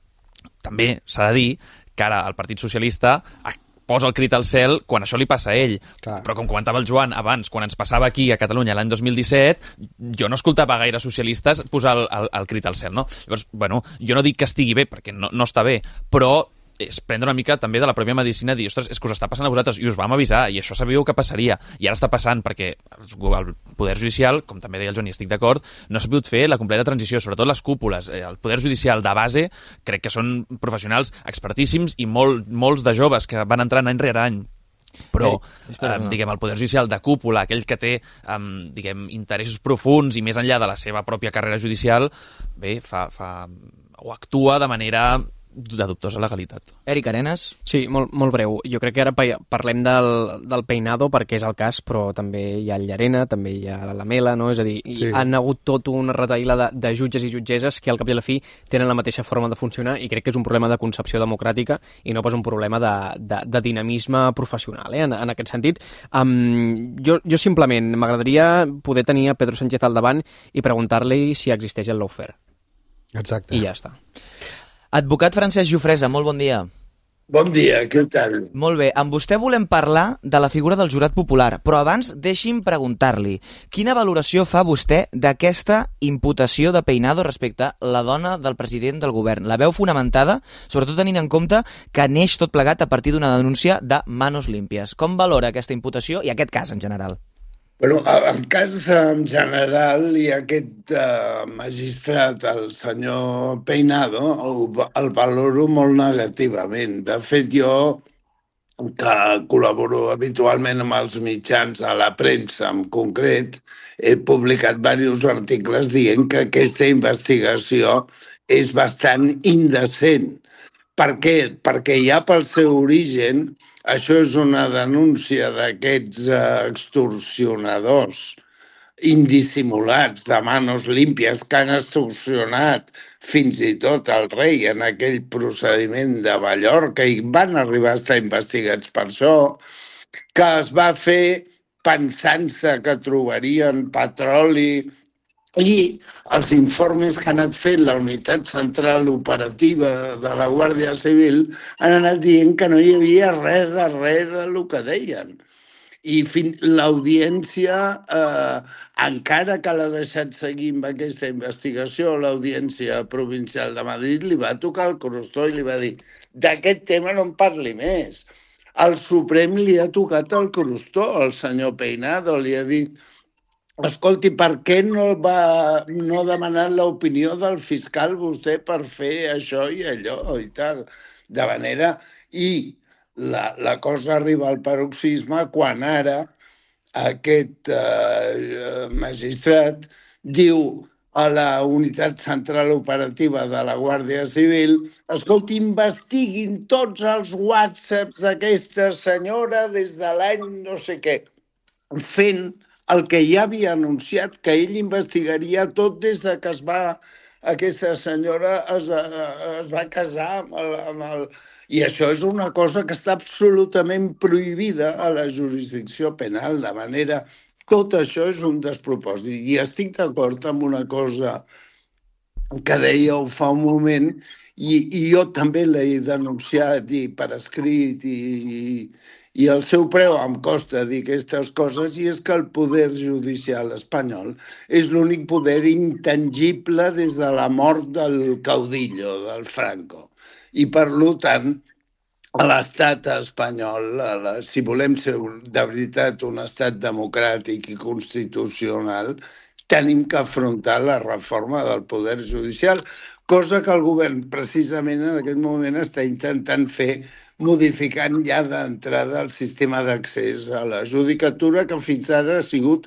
també s'ha de dir que ara el Partit Socialista posa el crit al cel quan això li passa a ell. Clar. Però com comentava el Joan abans, quan ens passava aquí a Catalunya l'any dos mil disset, jo no escoltava gaire socialistes posar el, el, el crit al cel, no? Llavors, bueno, jo no dic que estigui bé, perquè no, no està bé, però és prendre una mica també de la pròpia medicina, dir, ostres, és que us està passant a vosaltres, i us vam avisar, i això sabíeu que passaria, i ara està passant perquè el Poder Judicial, com també deia el Joan, i estic d'acord, no s'ha pogut fer la completa transició, sobretot les cúpules. El Poder Judicial de base crec que són professionals expertíssims i molt, molts de joves que van entrant any rere any. Però, eh, eh, diguem, el Poder Judicial de cúpula, aquell que té, eh, diguem, interessos profunds i més enllà de la seva pròpia carrera judicial, bé, fa, fa, o actua de manera de dubtosa legalitat. Eric Arenas? Sí, molt, molt breu. Jo crec que ara parlem del, del Peinado perquè és el cas, però també hi ha el Llarena, també hi ha la Mela, no? És a dir, sí. Han hagut tot una retaïla de, de jutges i jutgesses que al cap i a la fi tenen la mateixa forma de funcionar i crec que és un problema de concepció democràtica i no pas un problema de, de, de dinamisme professional, eh? en, en aquest sentit. Um, jo, jo simplement m'agradaria poder tenir a Pedro Sánchez al davant i preguntar-li si existeix el lawfare. Exacte. I ja està. Advocat Francesc Jofresa, molt bon dia. Bon dia, què tal? Molt bé, amb vostè volem parlar de la figura del jurat popular, però abans deixi'm preguntar-li quina valoració fa vostè d'aquesta imputació de Peinado respecte a la dona del president del govern. La veu fonamentada, sobretot tenint en compte que neix tot plegat a partir d'una denúncia de Manos Limpias. Com valora aquesta imputació i aquest cas en general? Bueno, el cas en general i aquest uh, magistrat, el senyor Peinado, el, el valoro molt negativament. De fet, jo, que col·laboro habitualment amb els mitjans, a la premsa en concret, he publicat diversos articles dient que aquesta investigació és bastant indecent. Per què? Perquè ja pel seu origen això és una denúncia d'aquests extorsionadors indissimulats de Manos Limpias que han extorsionat fins i tot el rei en aquell procediment de Mallorca i van arribar a estar investigats per això, que es va fer pensant-se que trobarien petroli i els informes que ha anat fent la unitat central operativa de la Guàrdia Civil han anat dient que no hi havia res de res del que deien. I l'audiència, eh, encara que l'ha deixat seguir amb aquesta investigació, l'audiència provincial de Madrid li va tocar el crostó i li va dir d'aquest tema no en parli més. El Suprem li ha tocat el crostó, el senyor Peinado li ha dit escolti, per què no va no ha demanat l'opinió del fiscal vostè per fer això i allò i tal? De manera... I la, la cosa arriba al paroxisme quan ara aquest eh, magistrat diu a la unitat central operativa de la Guàrdia Civil escolti, investiguin tots els whatsapps d'aquesta senyora des de l'any no sé què, fent el que ja havia anunciat, que ell investigaria tot des de que es va, aquesta senyora es, es va casar amb el, amb el... I això és una cosa que està absolutament prohibida a la jurisdicció penal, de manera... Tot això és un despropòsit. I estic d'acord amb una cosa que dèieu fa un moment, i, i jo també l'he denunciat i per escrit i... i I el seu preu em costa dir aquestes coses i és que el poder judicial espanyol és l'únic poder intangible des de la mort del caudillo, del Franco. I per tant, a l'estat espanyol, a la, si volem ser de veritat un estat democràtic i constitucional, tenim que afrontar la reforma del poder judicial, cosa que el govern precisament en aquest moment està intentant fer modificant ja d'entrada el sistema d'accés a la judicatura que fins ara ha sigut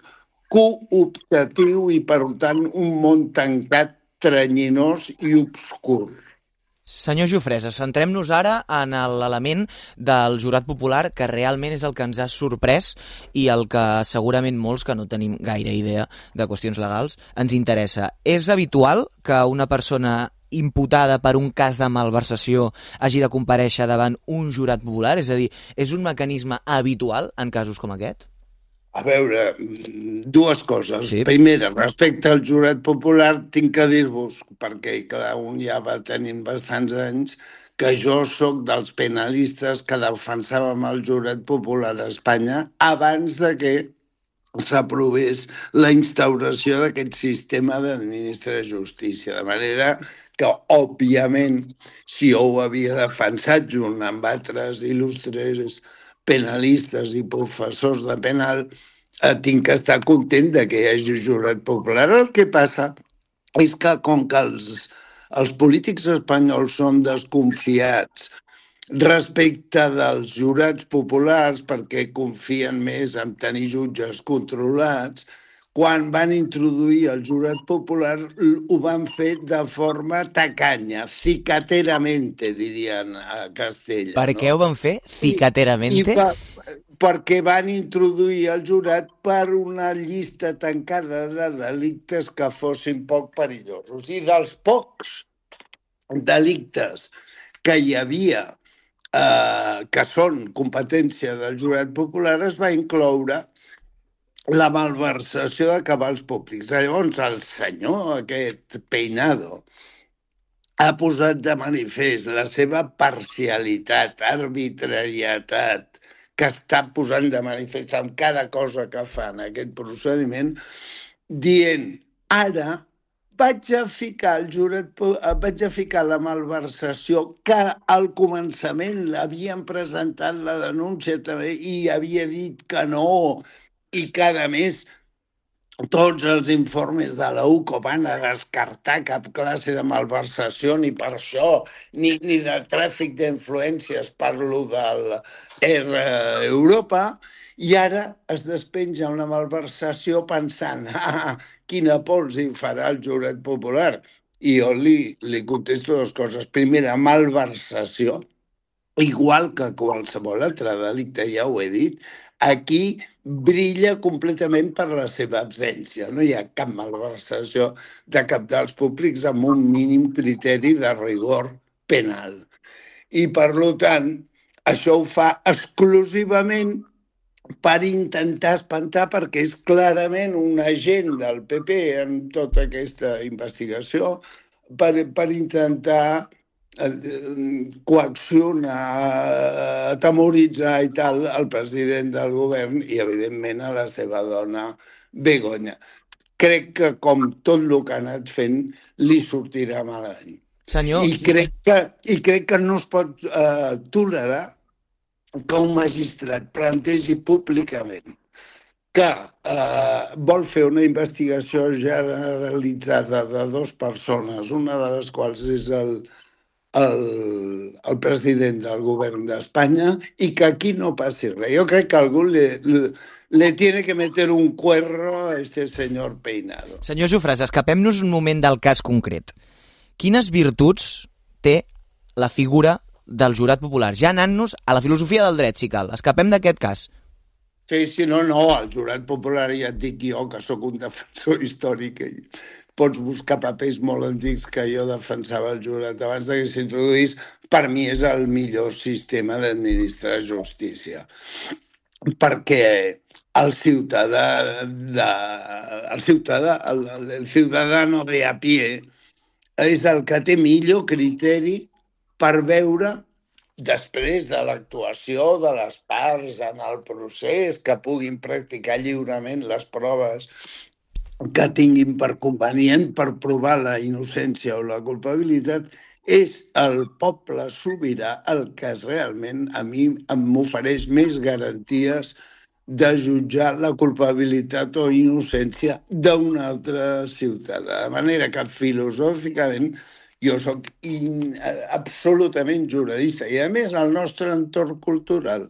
cooptatiu i, per tant, un món tancat, trenyinós i obscur. Senyor Jofresa, centrem-nos ara en l'element del jurat popular que realment és el que ens ha sorprès i el que segurament molts que no tenim gaire idea de qüestions legals ens interessa. És habitual que una persona imputada per un cas de malversació hagi de comparèixer davant un jurat popular? És a dir, és un mecanisme habitual en casos com aquest? A veure, dues coses. Sí. Primera, respecte al jurat popular, tinc que dir-vos, perquè cada un ja va tenint bastants anys, que jo sóc dels penalistes que defensàvem el jurat popular a Espanya abans de que s'aprovés la instauració d'aquest sistema d'administrar justícia. De manera que, òbviament, si jo ho havia defensat junt amb altres il·lustres penalistes i professors de penal, eh, tinc que estar content de que hi hagi jurat popular. El que passa és que, com que els, els polítics espanyols són desconfiats respecte dels jurats populars perquè confien més en tenir jutges controlats, quan van introduir el jurat popular ho van fer de forma tacanya, cicateramente, dirien a Castella. Per què ho van fer? Cicateramente? I, i per, perquè van introduir el jurat per una llista tancada de delictes que fossin poc perillosos. I dels pocs delictes que hi havia, eh, que són competència del jurat popular, es va incloure la malversació de cabals públics. Llavors, el senyor aquest Peinado ha posat de manifest la seva parcialitat, arbitrarietat, que està posant de manifest amb cada cosa que fa en aquest procediment, dient, ara vaig a ficar el jurat, vaig a ficar la malversació que al començament l'havien presentat la denúncia també i havia dit que no, i que, a més, tots els informes de l'A U C O van a descartar cap classe de malversació, ni per això, ni, ni de tràfic d'influències, parlo del Air Europa, i ara es despenja una malversació pensant ah, quina pols hi farà el jurat popular. I jo li, li contesto dues coses. Primera, malversació, igual que qualsevol altre delicte, ja ho he dit, aquí brilla completament per la seva absència. No hi ha cap malversació de cabdals públics amb un mínim criteri de rigor penal. I, per tant, això ho fa exclusivament per intentar espantar, perquè és clarament un agent del P P en tota aquesta investigació, per, per intentar coaccionar, atemoritzar i tal el president del govern i, evidentment, a la seva dona Begoña. Crec que, com tot el que ha anat fent, li sortirà malament. Senyor... I crec que, i crec que no es pot eh, tolerar que un magistrat plantegi públicament que eh, vol fer una investigació generalitzada de dues persones, una de les quals és el El, el president del govern d'Espanya, i que aquí no passi res. Jo crec que algú le, le, le tiene que meter un cuerro a este senyor Peinado. Senyor Jofrés, escapem-nos un moment del cas concret. Quines virtuts té la figura del jurat popular? Ja anant-nos a la filosofia del dret, si cal. Escapem d'aquest cas. Sí, sí, no, no, el jurat popular ja et dic jo, que sóc un defensor històric i pots buscar papers molt antics que jo defensava el jurat abans que s'introduís. Per mi és el millor sistema d'administrar justícia, perquè el ciutadà, de, el ciutadà, el, el ciutadano de a pie és el que té millor criteri per veure, després de l'actuació de les parts en el procés, que puguin practicar lliurement les proves que tinguin per convenient per provar la innocència o la culpabilitat, és el poble sobirà el que realment a mi m'ofereix més garanties de jutjar la culpabilitat o innocència d'un altre ciutadà. De manera que filosòficament jo sóc in, absolutament juradista. I a més el nostre entorn cultural,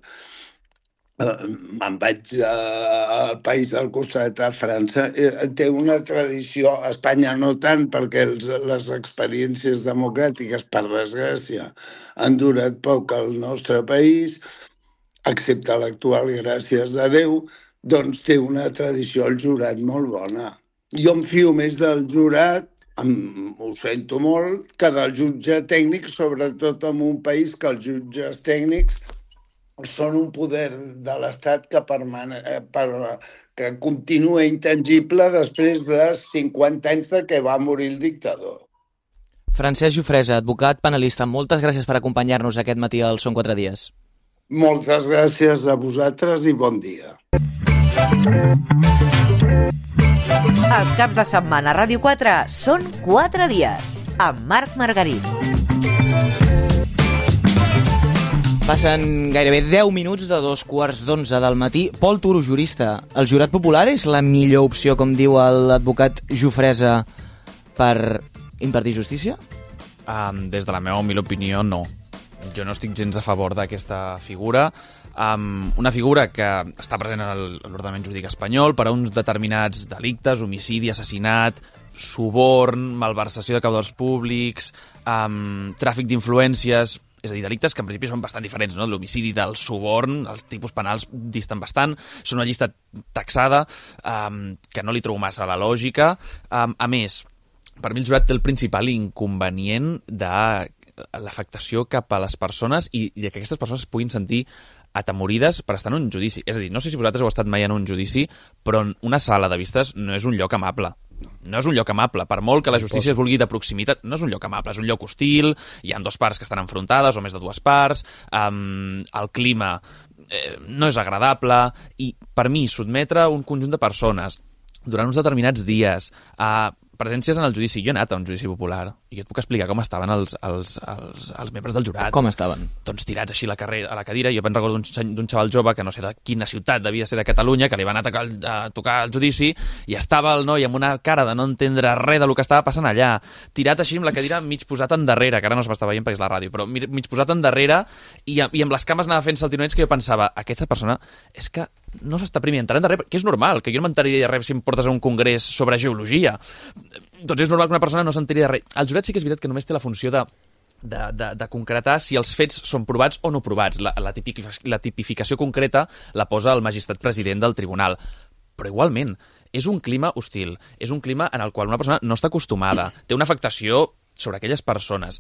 me'n vaig al país del costat, a França, té una tradició, a Espanya no tant, perquè els, les experiències democràtiques, per desgràcia, han durat poc al nostre país, excepte l'actual, gràcies a Déu, doncs té una tradició al jurat molt bona. Jo em fio més del jurat, em, ho sento molt, que del jutge tècnic, sobretot en un país que els jutges tècnics són un poder de l'Estat que, permane... per... que continua intangible després de cinquanta anys de que va morir el dictador. Francesc Jofresa, advocat penalista, moltes gràcies per acompanyar-nos aquest matí al Són quatre dies. Moltes gràcies a vosaltres i bon dia. Els caps de setmana a Ràdio quatre són quatre dies, amb Marc Margarit. Passen gairebé deu minuts de dos quarts d'onze del matí. Pol Turo, jurista. El jurat popular és la millor opció, com diu l'advocat Jofresa, per impartir justícia? Um, des de la meva humil opinió, no. Jo no estic gens a favor d'aquesta figura. Um, una figura que està present en l'ordenament jurídic espanyol per a uns determinats delictes, homicidi, assassinat, suborn, malversació de caudals públics, um, tràfic d'influències... És a dir, delictes que en principi són bastant diferents, no? L'homicidi del suborn, els tipus penals disten bastant, són una llista taxada um, que no li trobo massa a la lògica. Um, a més, per mi el jurat té el principal inconvenient de l'afectació cap a les persones i de que aquestes persones es puguin sentir atemorides per estar en un judici. És a dir, no sé si vosaltres heu estat mai en un judici, però una sala de vistes no és un lloc amable. No és un lloc amable, per molt que la justícia es vulgui de proximitat, no és un lloc amable, és un lloc hostil, hi ha dues parts que estan enfrontades, o més de dues parts, um, el clima eh, no és agradable, i per mi sotmetre un conjunt de persones durant uns determinats dies a presències en el judici, jo he anat a un judici popular i jo et puc explicar com estaven els, els, els, els membres del jurat. Com estaven? Doncs tirats així la carrera, a la cadira. Jo ben recordo d'un xaval jove que no sé de quina ciutat, devia ser de Catalunya, que li va anar a tocar, a tocar el judici i estava el noi amb una cara de no entendre res del que estava passant allà, tirat així amb la cadira mig posat endarrere, que ara no es m'està veient perquè és la ràdio, però mig posat endarrere i, i amb les cames anava fent saltironets que jo pensava, aquesta persona és que no s'està primer entrant de res, que és normal, que jo no m'enteraria de res si em portes a un congrés sobre geologia. Doncs és normal que una persona no s'enteri de res. El jurat sí que és veritat que només té la funció de, de, de, de concretar si els fets són provats o no provats. La, la, tipificació, la tipificació concreta la posa el magistrat president del tribunal. Però igualment, és un clima hostil, és un clima en el qual una persona no està acostumada, té una afectació sobre aquelles persones.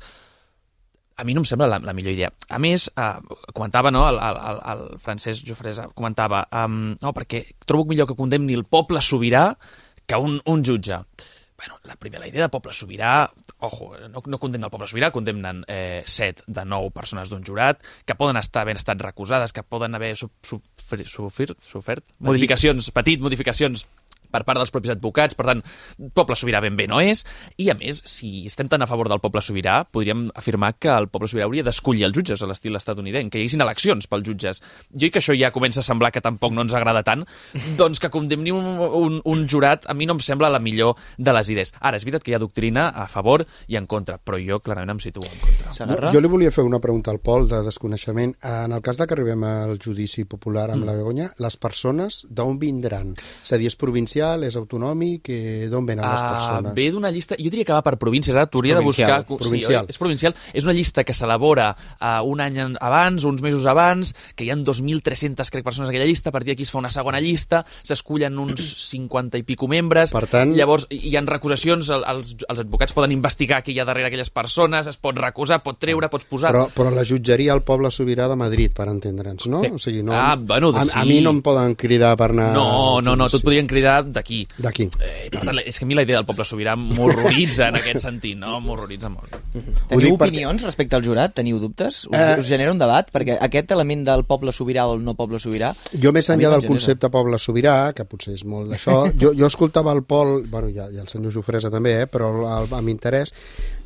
A mi no em sembla la, la millor idea. A més, eh, comentava, no, el, el, el Francesc Jofresa comentava, um, no, perquè trobo millor que condemni el poble sobirà que un, un jutge. Bueno, la primera la idea de poble sobirà, ojo, no, no condemna el poble sobirà, condemnen eh, set de nou persones d'un jurat, que poden estar ben estat recusades, que poden haver sofert, sofert, sofert modificacions, petit modificacions per part dels propis advocats, per tant, poble sobirà ben bé no és, i a més, si estem tan a favor del poble sobirà, podríem afirmar que el poble sobirà hauria d'escollir els jutges a l'estil estatunidenc, que hi haguessin eleccions pels jutges. Jo i que això ja comença a semblar que tampoc no ens agrada tant, doncs que condemni un, un, un jurat a mi no em sembla la millor de les idees. Ara, és veritat que hi ha doctrina a favor i en contra, però jo clarament em situo en contra. Jo, jo li volia fer una pregunta al Pol de desconeixement. En el cas de que arribem al judici popular amb mm. la Begoña, les persones d'on vindran? És a dir, és provincial, és autonòmic, d'on venen les persones? Uh, ve d'una llista, jo diria que va per províncies, ara t'hauria de buscar... Provincial. Sí, és provincial. És una llista que s'elabora uh, un any abans, uns mesos abans, que hi ha dos mil tres-centes, crec, persones a aquella llista, a partir d'aquí es fa una segona llista, s'escullen uns cinquanta i pico membres, per tant... llavors hi ha recusacions, els, els advocats poden investigar qui hi ha darrere aquelles persones, es pot recusar, pot treure, pots posar... Però, però la jutgeria al poble sobirà de Madrid, per entendre'ns, no? Sí. O sigui, no ah, bueno, a, sí. a mi no em poden cridar per anar... No, no, no, tot podrien cridar d'aquí. D'aquí. Eh, per tant, és que a mi la idea del poble sobirà m'horroritza en aquest sentit, no? M'horroritza molt. Teniu opinions perquè... respecte al jurat? Teniu dubtes? Us, eh... us genera un debat? Perquè aquest element del poble sobirà o el no poble sobirà... Jo més enllà del concepte poble sobirà, que potser és molt d'això, jo, jo escoltava el Pol, bueno, i el senyor Jofresa també, eh, però el, amb interès,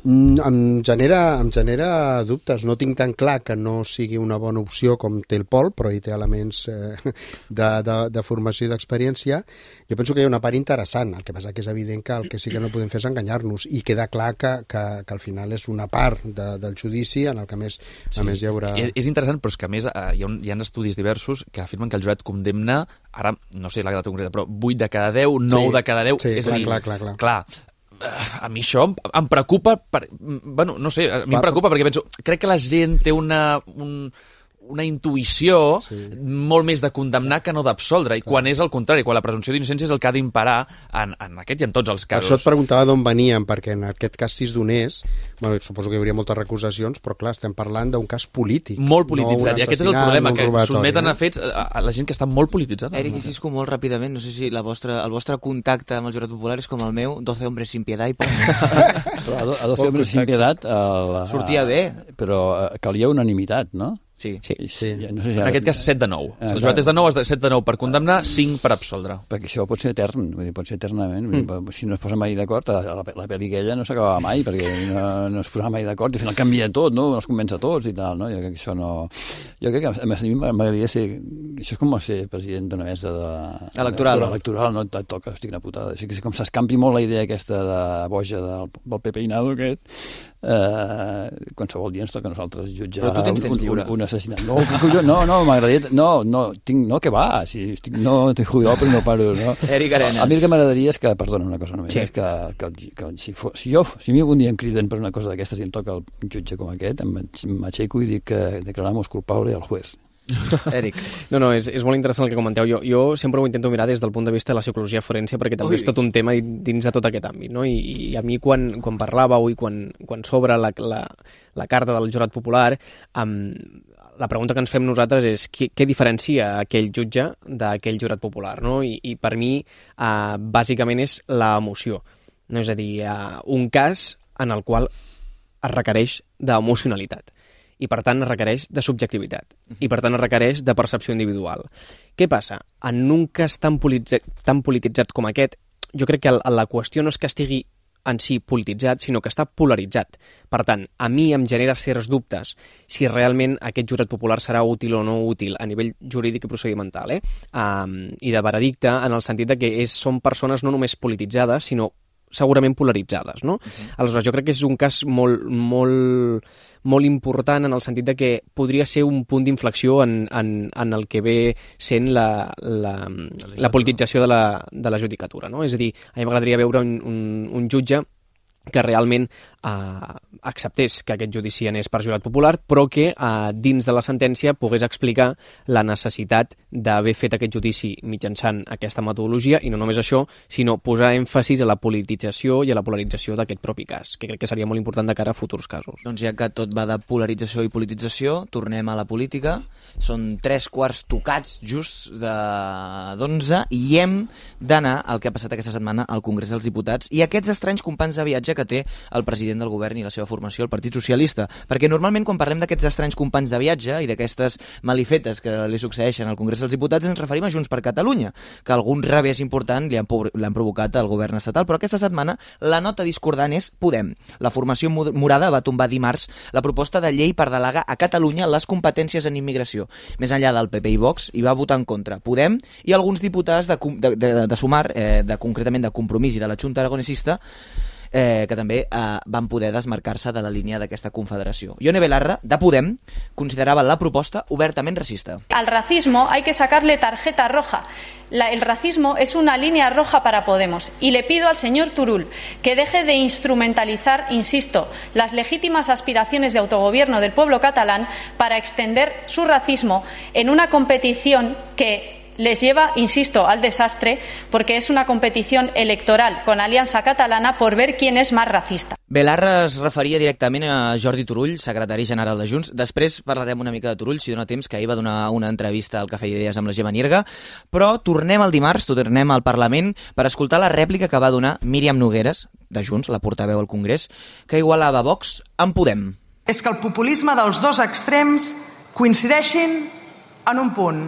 em genera, em genera dubtes. No tinc tan clar que no sigui una bona opció com té el Pol, però hi té elements eh, de, de, de formació i d'experiència. Jo penso que hi ha una part interessant, el que passa que és evident que el que sí que no podem fer és enganyar-nos, i queda clar que, que, que al final és una part de, del judici en el que més, sí. a més hi haurà... És, és interessant, però és que a més eh, hi, ha un, hi ha estudis diversos que afirmen que el jurat condemna, ara no sé la data concreta, però vuit de cada deu, nou sí. de cada deu... Sí, és clar, a dir, clar, clar, clar. clar a mi això em, em preocupa per, bueno, no sé, a mi em preocupa perquè penso, crec que la gent té una un, una intuïció sí. molt més de condemnar que no d'absoldre, i quan és el contrari, quan la presumpció d'innocència és el que ha d'imparar en, en aquest i en tots els casos. Per això et preguntava d'on venien, perquè en aquest cas sis doners, bueno, suposo que hi hauria moltes recusacions, però clar, estem parlant d'un cas polític. Molt polititzat, no i aquest és el problema, que sotmeten no? a fets a, a la gent que està molt polititzada. Eric i Cisco, molt ràpidament, no sé si la vostra, el vostre contacte amb el Jurat Popular és com el meu, doce hombres sin piedad i poc més. A doce hombres sin piedad... El, sortia bé. Però calia unanimitat, no? Sí. sí. sí. No sé si en ara... aquest cas, set de nou. Ah, el jurat és de nou, set de nou per condemnar, cinc per absoldre. Perquè això pot ser etern, vull dir, pot ser eternament. Mm. Vull dir, si no es posa mai d'acord, la, la pel·li aquella no s'acabava mai, perquè no, no es posava mai d'acord, i al final canvia tot, no? Els convenç a tots i tal, no? Jo crec que això no... Jo crec que a mi m'agradaria ser... Això és com ser president d'una mesa de... electoral. Electoral, no? Et toca, estic una putada. Així que com s'escampi molt la idea aquesta de boja del, del Pepe Hinado aquest, eh, qualsevol dia ens toca a nosaltres jutjar però tu tens temps lliure. Un, un assassinat. No, no, no, m'agradaria... No, no, tinc, no, que va, si estic, no estic jubilat però no paro, no? Eric Arenas. A mi el que m'agradaria és que, perdona una cosa només, sí. és que, que, que si, fos, si jo, si a mi algun dia em criden per una cosa d'aquestes i em toca el jutge com aquest, m'aixeco i dic que declaramos culpable al juez. Eric. No, no, és, és molt interessant el que comenteu. Jo, jo sempre ho intento mirar des del punt de vista de la psicologia forense, perquè també Ui. és tot un tema dins de tot aquest àmbit, no? I, i a mi quan, quan parlàveu i quan, quan s'obre la, la, la carta del Jurat Popular, um, la pregunta que ens fem nosaltres és què, què diferencia aquell jutge d'aquell Jurat Popular, no? I, i per mi, uh, bàsicament, és l'emoció. No? És a dir, uh, un cas en el qual es requereix d'emocionalitat. I per tant es requereix de subjectivitat, i per tant es requereix de percepció individual. Què passa? En un cas tan, polititzat, tan polititzat com aquest, jo crec que la qüestió no és que estigui en si polititzat, sinó que està polaritzat. Per tant, a mi em genera certs dubtes si realment aquest jurat popular serà útil o no útil a nivell jurídic i procedimental, eh? Um, i de veredicte, en el sentit de que és, són persones no només polititzades, sinó segurament polaritzades, no? Uh-huh. Aleshores, jo crec que és un cas molt, molt, molt important en el sentit de que podria ser un punt d'inflexió en, en, en el que ve sent la, la, la politització de la, de la judicatura, no? És a dir, a mi m'agradaria veure un, un, un jutge que realment eh, acceptés que aquest judici anés per jurat popular, però que eh, dins de la sentència pogués explicar la necessitat d'haver fet aquest judici mitjançant aquesta metodologia, i no només això, sinó posar èmfasis a la politització i a la polarització d'aquest propi cas, que crec que seria molt important de cara a futurs casos. Doncs ja que tot va de polarització i politització, tornem a la política. Són tres quarts tocats just d'onze i hem d'anar al que ha passat aquesta setmana al Congrés dels Diputats i aquests estranys companys de viatge que té el president del govern i la seva formació, el Partit Socialista. Perquè normalment quan parlem d'aquests estranys companys de viatge i d'aquestes malifetes que li succeeixen al Congrés dels Diputats ens referim a Junts per Catalunya, que algun revés important li han, li han provocat al govern estatal. Però aquesta setmana la nota discordant és Podem. La formació morada va tombar dimarts la proposta de llei per delegar a Catalunya les competències en immigració. Més enllà del P P i Vox, hi va votar en contra Podem i alguns diputats de, de, de, de Sumar, eh, de, concretament de Compromís i de la Junta Aragonesista, Eh, que també eh, van poder desmarcar-se de la línia d'aquesta confederació. Ione Belarra, de Podem, considerava la proposta obertament racista. Al racismo hay que sacarle tarjeta roja. La, el racismo es una línea roja para Podemos y le pido al señor Turull que deje de instrumentalizar, insisto, las legítimas aspiraciones de autogobierno del pueblo catalán para extender su racismo en una competición que les lleva, insisto, al desastre, porque es una competición electoral con Alianza Catalana por ver quién es más racista. Belarra es referia directament a Jordi Turull, secretari general de Junts. Després parlarem una mica de Turull, si dona temps, que ahir va donar una entrevista al Cafè d'Idees amb la Gemma Nierga. Però tornem al dimarts, tornem al Parlament, per escoltar la rèplica que va donar Míriam Nogueras, de Junts, la portaveu al Congrés, que igualava Vox amb Podem. És que el populisme dels dos extrems coincideixin en un punt: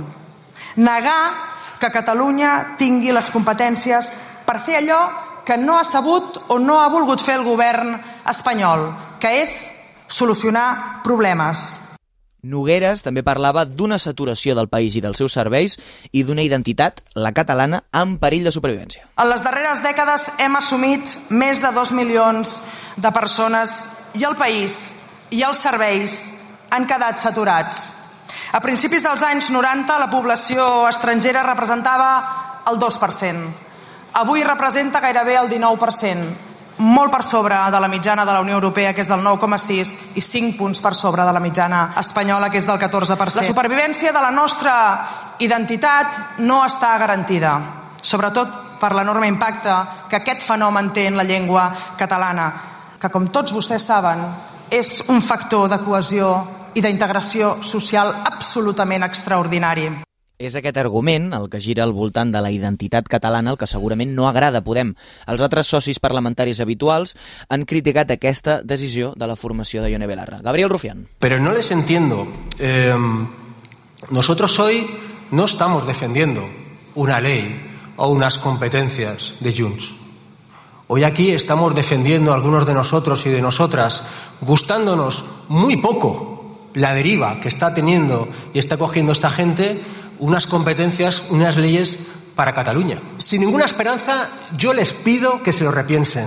negar que Catalunya tingui les competències per fer allò que no ha sabut o no ha volgut fer el govern espanyol, que és solucionar problemes. Nogueras també parlava d'una saturació del país i dels seus serveis i d'una identitat, la catalana, en perill de supervivència. En les darreres dècades hem assumit més de dos milions de persones i el país i els serveis han quedat saturats. A principis dels anys noranta la població estrangera representava el dos per cent. Avui representa gairebé el dinou per cent. molt per sobre de la mitjana de la Unió Europea, que és del nou coma sis, i cinc punts per sobre de la mitjana espanyola, que és del catorze per cent. La supervivència de la nostra identitat no està garantida, sobretot per l'enorme impacte que aquest fenomen té en la llengua catalana, que, com tots vostès saben, és un factor de cohesió i d'integració social absolutament extraordinari. És aquest argument, el que gira al voltant de la identitat catalana, el que segurament no agrada a Podem. Els altres socis parlamentaris habituals han criticat aquesta decisió de la formació de Ione Belarra. Gabriel Rufián. Pero no les entiendo. Eh, nosotros hoy no estamos defendiendo una ley o unas competencias de Junts. Hoy aquí estamos defendiendo, algunos de nosotros y de nosotras, gustándonos muy poco la deriva que está teniendo y está cogiendo esta gente, unas competencias, unas leyes para Cataluña. Sin ninguna esperanza, yo les pido que se lo repiensen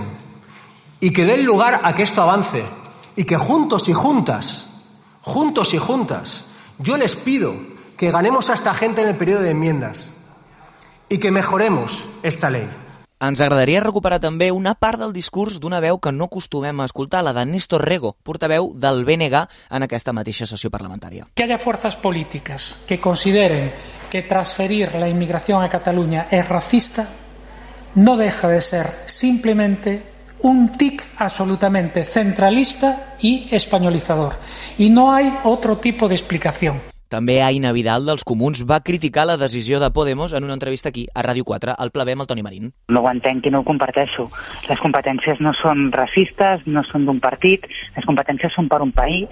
y que den lugar a que esto avance y que juntos y juntas, juntos y juntas, yo les pido que ganemos a esta gente en el periodo de enmiendas i que mejoremos esta ley. Ens agradaria recuperar també una part del discurs d'una veu que no acostumem a escoltar, la de Néstor Rego, portaveu del B N G en aquesta mateixa sessió parlamentària. Que haya fuerzas políticas que consideren que transferir la inmigración a Cataluña es racista no deja de ser simplemente un tic absolutamente centralista y españolizador. Y no hay otro tipo de explicación. També Aina Vidal, dels Comuns, va criticar la decisió de Podemos en una entrevista aquí, a Ràdio quatre, al Pla B amb el Toni Marín. No ho entenc i no ho comparteixo. Les competències no són racistes, no són d'un partit, les competències són per un país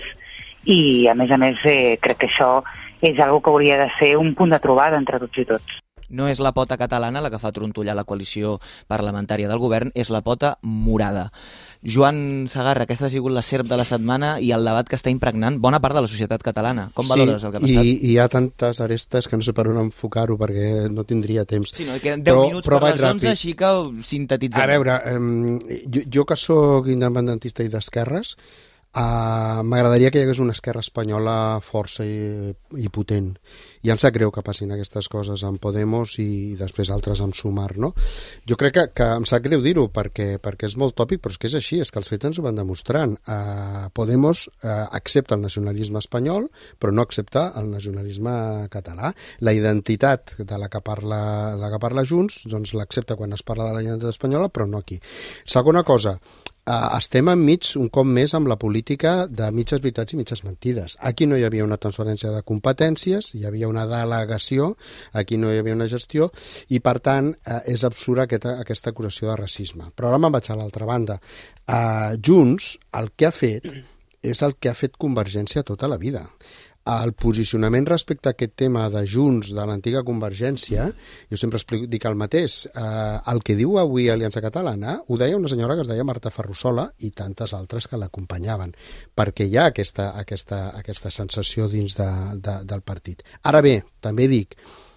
i, a més a més, eh, crec que això és una que hauria de ser un punt de trobada entre tots i tots. No és la pota catalana la que fa trontollar la coalició parlamentària del govern, és la pota morada. Joan Segarra, aquesta ha sigut la serp de la setmana i el debat que està impregnant bona part de la societat catalana. Com valores el que ha passat? Sí, i hi ha tantes arestes que no sé per on enfocar-ho perquè no tindria temps. Sí, no? Queden deu minuts per les onze, així que sintetitzem. A veure, eh, jo, jo que sóc independentista i d'esquerres, Uh, m'agradaria que hi hagués una esquerra espanyola força i, i potent, i em sap greu que passin aquestes coses amb Podemos i després altres amb Sumar, no? Jo crec que, que em sap greu dir-ho perquè, perquè és molt tòpic, però és que és així, és que els fets ens ho van demostrant. uh, Podemos uh, accepta el nacionalisme espanyol però no accepta el nacionalisme català. La identitat de la que parla, la que parla Junts, doncs l'accepta quan es parla de la identitat espanyola però no aquí. Segona cosa, Uh, estem enmig un cop més amb la política de mitges veritats i mitges mentides. Aquí no hi havia una transferència de competències, hi havia una delegació, aquí no hi havia una gestió i per tant uh, és absurda aquesta, aquesta acusació de racisme. Però ara me'n vaig a l'altra banda. Uh, Junts el que ha fet és el que ha fet Convergència tota la vida. El posicionament respecte a aquest tema de Junts, de l'antiga Convergència, jo sempre explico, dic el mateix. Eh, el que diu avui Aliança Catalana ho deia una senyora que es deia Marta Ferrusola i tantes altres que l'acompanyaven, perquè hi ha aquesta, aquesta, aquesta sensació dins de, de, del partit. Ara bé, també dic,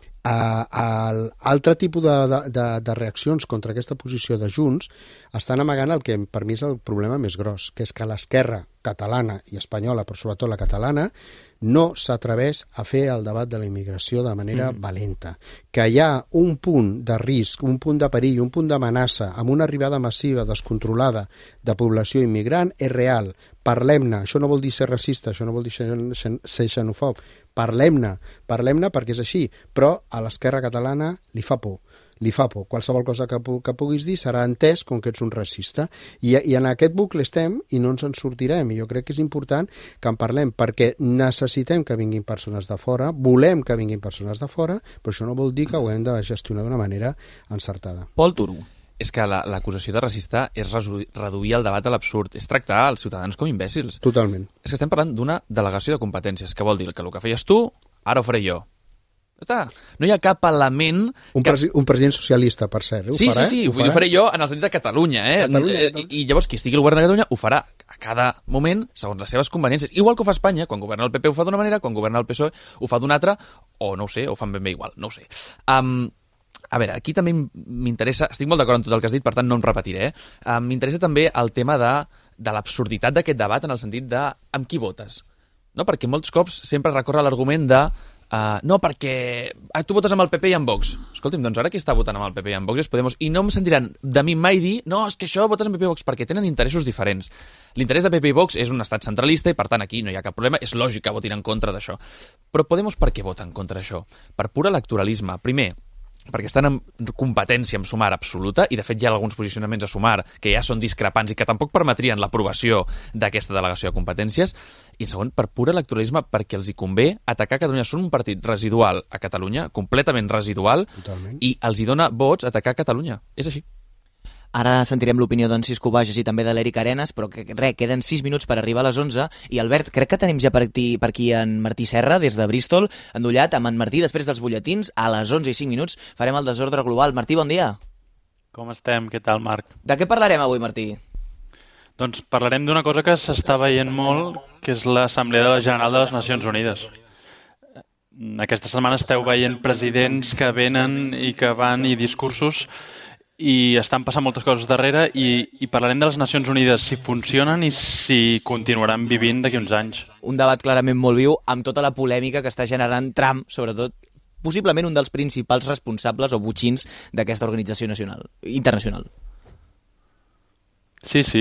Uh, altre tipus de, de, de reaccions contra aquesta posició de Junts estan amagant el que per mi és el problema més gros, que és que l'esquerra catalana i espanyola, però sobretot la catalana, no s'atreveix a fer el debat de la immigració de manera mm. valenta. Que hi ha un punt de risc, un punt de perill, un punt d'amenaça amb una arribada massiva, descontrolada de població immigrant és real. Parlem-ne, això no vol dir ser racista, això no vol dir ser, ser xenofòb. Parlem-ne, parlem-ne perquè és així, però a l'esquerra catalana li fa por. Li fa por. Qualsevol cosa que, que puguis dir serà entès com que ets un racista. I, i en aquest bucle estem i no ens en sortirem. I jo crec que és important que en parlem perquè necessitem que vinguin persones de fora, volem que vinguin persones de fora, però això no vol dir que ho hem de gestionar d'una manera encertada. Pol Turu. És que l'acusació de racista és reduir el debat a l'absurd, és tractar els ciutadans com imbècils. Totalment. És que estem parlant d'una delegació de competències, que vol dir que el que feies tu, ara ho faré jo. Està. No hi ha cap element... Un, que... presi un president socialista, per cert. Sí, farà, sí, sí, ho, ho faré jo en el sentit de Catalunya. Eh? Catalunya, eh I llavors qui estigui al govern de Catalunya ho farà a cada moment segons les seves conveniències. Igual que ho fa Espanya, quan governa el P P ho fa d'una manera, quan governa el P S O E ho fa d'una altra, o no ho sé, ho fan ben bé igual, no ho sé. Um, A veure, aquí també m'interessa, estic molt d'acord amb tot el que has dit, per tant no em repetiré, eh? M'interessa també el tema de, de l'absurditat d'aquest debat en el sentit de amb qui votes. No? Perquè molts cops sempre recorre l'argument de Uh, no, perquè ah, tu votes amb el P P i amb Vox. Escolti'm, doncs ara qui està votant amb el P P i amb Vox és Podemos, i no em sentiran de mi mai dir no, és que això votes amb P P i Vox, perquè tenen interessos diferents. L'interès de P P i Vox és un estat centralista i, per tant, aquí no hi ha cap problema, és lògic que votin en contra d'això. Però Podemos per què voten contra això? Per pur electoralisme. Primer, perquè estan en competència amb Sumar absoluta, i de fet hi ha alguns posicionaments a Sumar que ja són discrepants i que tampoc permetrien l'aprovació d'aquesta delegació de competències, i segon, per pur electoralisme, perquè els hi convé atacar Catalunya. Són un partit residual a Catalunya, completament residual, totalment, i els hi dona vots atacar Catalunya. És així. Ara sentirem l'opinió d'en Cisco Bages i també de l'Eric Arenas, però que, res, queden sis minuts per arribar a les onze, i Albert, crec que tenim ja per aquí, per aquí en Martí Serra, des de Bristol, endollat amb en Martí després dels butlletins. A les onze i cinc minuts farem el desordre global. Martí, bon dia. Com estem? Què tal, Marc? De què parlarem avui, Martí? Doncs parlarem d'una cosa que s'està veient molt, que és l'Assemblea General de les Nacions Unides. Aquesta setmana esteu veient presidents que venen i que van i discursos, i estan passant moltes coses darrere, i, i parlarem de les Nacions Unides, si funcionen i si continuaran vivint d'aquí uns anys. Un debat clarament molt viu, amb tota la polèmica que està generant Trump, sobretot, possiblement un dels principals responsables o butxins d'aquesta organització nacional, internacional. Sí, sí.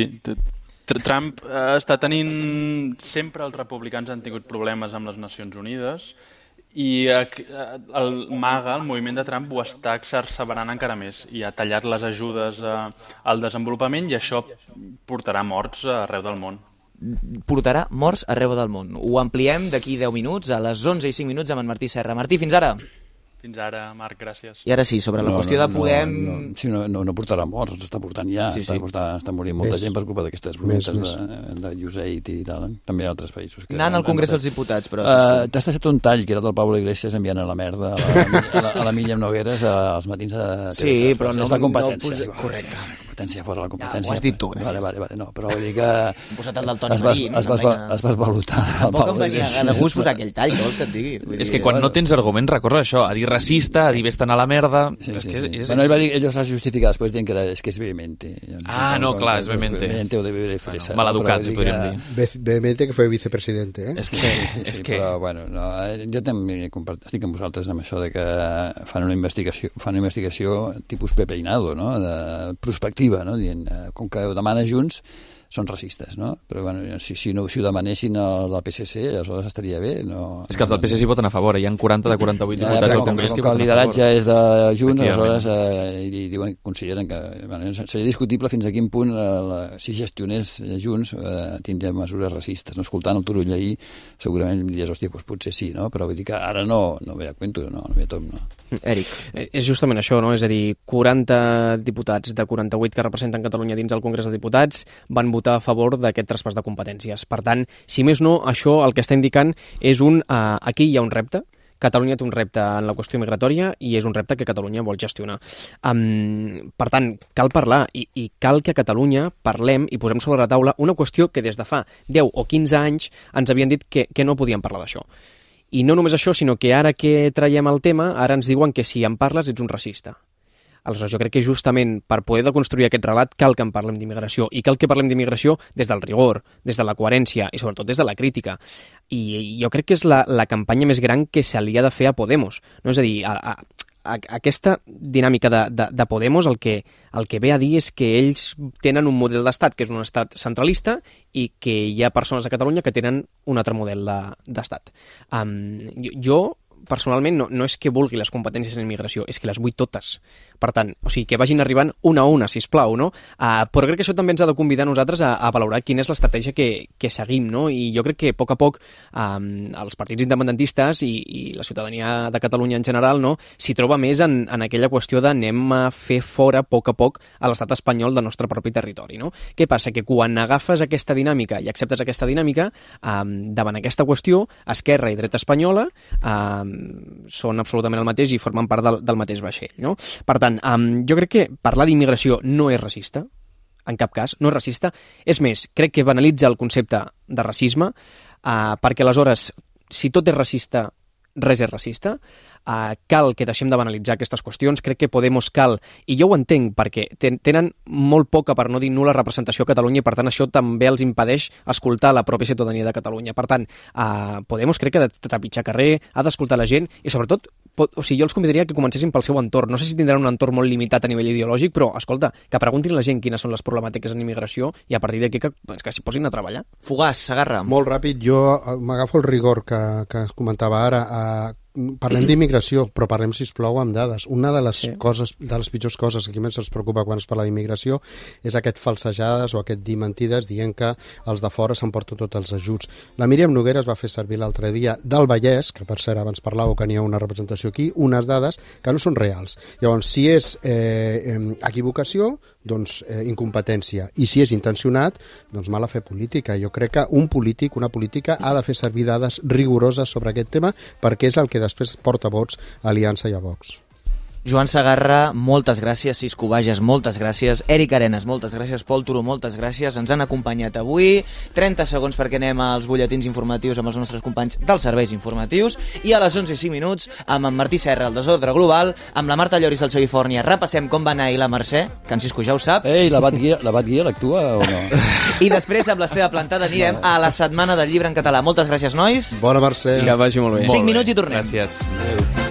Trump està tenint... Sempre els republicans han tingut problemes amb les Nacions Unides, i el MAGA, el moviment de Trump, ho està exacerbant encara més i ha tallat les ajudes al desenvolupament, i això portarà morts arreu del món. Portarà morts arreu del món. Ho ampliem d'aquí deu minuts, a les onze i cinc minuts, amb en Martí Serra. Martí, fins ara. Fins ara, Marc, gràcies. I ara sí, sobre la no, qüestió no, de Podem... No, no, sí, no, no, no portarà morts, ens està portant ja, sí, sí. Està, està, està morint molta més, gent per culpa d'aquestes brometes de, de U S A I D i tal, també a altres països. Que Anant al Congrés dels Diputats, però... Uh, T'has deixat un tall, que era del Pablo Iglesias enviant a la merda a la, a la, a la Milla amb Nogueres als matins de... Sí, però no... És la competència. No, correcte. Sí, competència fora la competència. Ja, ho has dit tu, gràcies. Vale, vale, vale, no, però vull dir que... Hem posat el del Toni es vas, Marín. Es vas, es vas valutar. Tampoc em venia de gust posar aquell tall, que vols que et digui? És que quan no tens arguments recorres això, a dir racista, a dir vés-te'n a la merda... Sí, és sí, que és, sí. és, Bueno, ell va dir, ell s'ha justificat després dient que, era, és que és vehemente. Ah, no, clar, és vehemente. Vehemente o de, de fresa. Bueno, mal educat, li podríem dir. Vehemente, que fue vicepresidente, eh? És que... Sí, sí, és sí, que... però, bueno, no, jo també estic amb vosaltres amb això de que fan una investigació, fan una investigació tipus Pepe Hinado, no? De prospectiva, no? Dient, com que ho demana Junts, són racistes, no? Però bueno, si, si, no, si ho demanessin al del P S C, aleshores estaria bé. No, és que els del P S C voten a favor, hi ha quaranta de quaranta-vuit diputats ja, al Congrés com, que com voten el lideratge és de Junts, aleshores eh, i diuen, consideren que bueno, seria discutible fins a quin punt eh, la, si gestionés Junts eh, tindria mesures racistes. No? Escoltant el Turull ahir, segurament diries, hòstia, doncs potser sí, no? Però vull dir que ara no, no ve a cuento, no, no ve a tom, no. Eric. És justament això, no? És a dir, quaranta diputats de quaranta-vuit que representen Catalunya dins el Congrés de Diputats van votar a favor d'aquest traspàs de competències. Per tant, si més no, això el que està indicant és un... Uh, aquí hi ha un repte. Catalunya té un repte en la qüestió migratòria i és un repte que Catalunya vol gestionar. Um, per tant, cal parlar i, i cal que a Catalunya parlem i posem sobre la taula una qüestió que des de fa deu o quinze anys ens havien dit que, que no podíem parlar d'això. I no només això, sinó que ara que traiem el tema, ara ens diuen que si en parles ets un racista. Aleshores, jo crec que justament per poder deconstruir aquest relat cal que en parlem d'immigració, i cal que parlem d'immigració des del rigor, des de la coherència i sobretot des de la crítica. I jo crec que és la, la campanya més gran que se li ha de fer a Podemos. No? És a dir, a, a, a, aquesta dinàmica de, de, de Podemos el que, el que ve a dir és que ells tenen un model d'estat que és un estat centralista i que hi ha persones a Catalunya que tenen un altre model d'estat. De, um, jo, jo personalment no, no és que vulgui les competències en immigració, és que les vull totes. Per tant, o sigui, que vagin arribant una a una, sisplau, no? Uh, però crec que això també ens ha de convidar a nosaltres a, a valorar quina és l'estratègia que, que seguim, no? I jo crec que a poc a poc um, els partits independentistes i, i la ciutadania de Catalunya en general, no?, s'hi troba més en, en aquella qüestió d'anem a fer fora a poc a poc a l'estat espanyol del nostre propi territori, no? Què passa? Que quan agafes aquesta dinàmica i acceptes aquesta dinàmica, um, davant aquesta qüestió, Esquerra i dreta espanyola um, són absolutament el mateix i formen part del, del mateix vaixell, no? Per tant, um, jo crec que parlar d'immigració no és racista, en cap cas, no és racista. És més, crec que banalitza el concepte de racisme, uh, perquè aleshores, si tot és racista, res és racista. Uh, cal que deixem de banalitzar aquestes qüestions. Crec que Podemos cal, i jo ho entenc, perquè ten, tenen molt poca, per no dir nul·la, representació a Catalunya, i per tant això també els impedeix escoltar la pròpia ciutadania de Catalunya. Per tant, uh, Podemos crec que ha de trepitjar carrer, ha d'escoltar la gent, i sobretot, pot, o sigui, jo els convidaria que comencessin pel seu entorn. No sé si tindran un entorn molt limitat a nivell ideològic, però, escolta, que preguntin a la gent quines són les problemàtiques en immigració i a partir d'aquí que, que s'hi posin a treballar. Fugaç, Segarra. Molt ràpid, jo m'agafo el rigor que, que es comentava ara. Uh, parlem d'immigració, però parlem, sisplau, amb dades. Una de les sí. coses, de les pitjors coses que més ens preocupa quan es parla d'immigració és aquest falsejades o aquest dir mentides dient que els de fora s'emporten tots els ajuts. La Míriam Noguera es va fer servir l'altre dia del Vallès, que per cert abans parlàveu que n'hi ha una representació aquí, unes dades que no són reals. Llavors, si és eh, equivocació, doncs eh, incompetència. I si és intencionat, doncs mala fe política. Jo crec que un polític, una política, ha de fer servir dades rigoroses sobre aquest tema perquè és el que després porta vots a Aliança i a Vox. Joan Segarra, moltes gràcies. Cisco Bages, moltes gràcies. Eric Arenas, moltes gràcies. Pol Turó, moltes gràcies. Ens han acompanyat avui. trenta segons perquè anem als butlletins informatius amb els nostres companys dels serveis informatius. I a les onze i cinc minuts, amb en Martí Serra, el desordre global, amb la Marta Lloris, el Xavi Fornia, repassem com va anar i la Mercè, que en Cisco ja ho sap. Ei, la Batguia, la Batguia l'actua o no? I després, amb l'Esteve Plantada, anirem a la Setmana del Llibre en Català. Moltes gràcies, nois. Bona Mercè. Que vagi molt bé. cinc minuts i tornem. Gràcies. Adéu.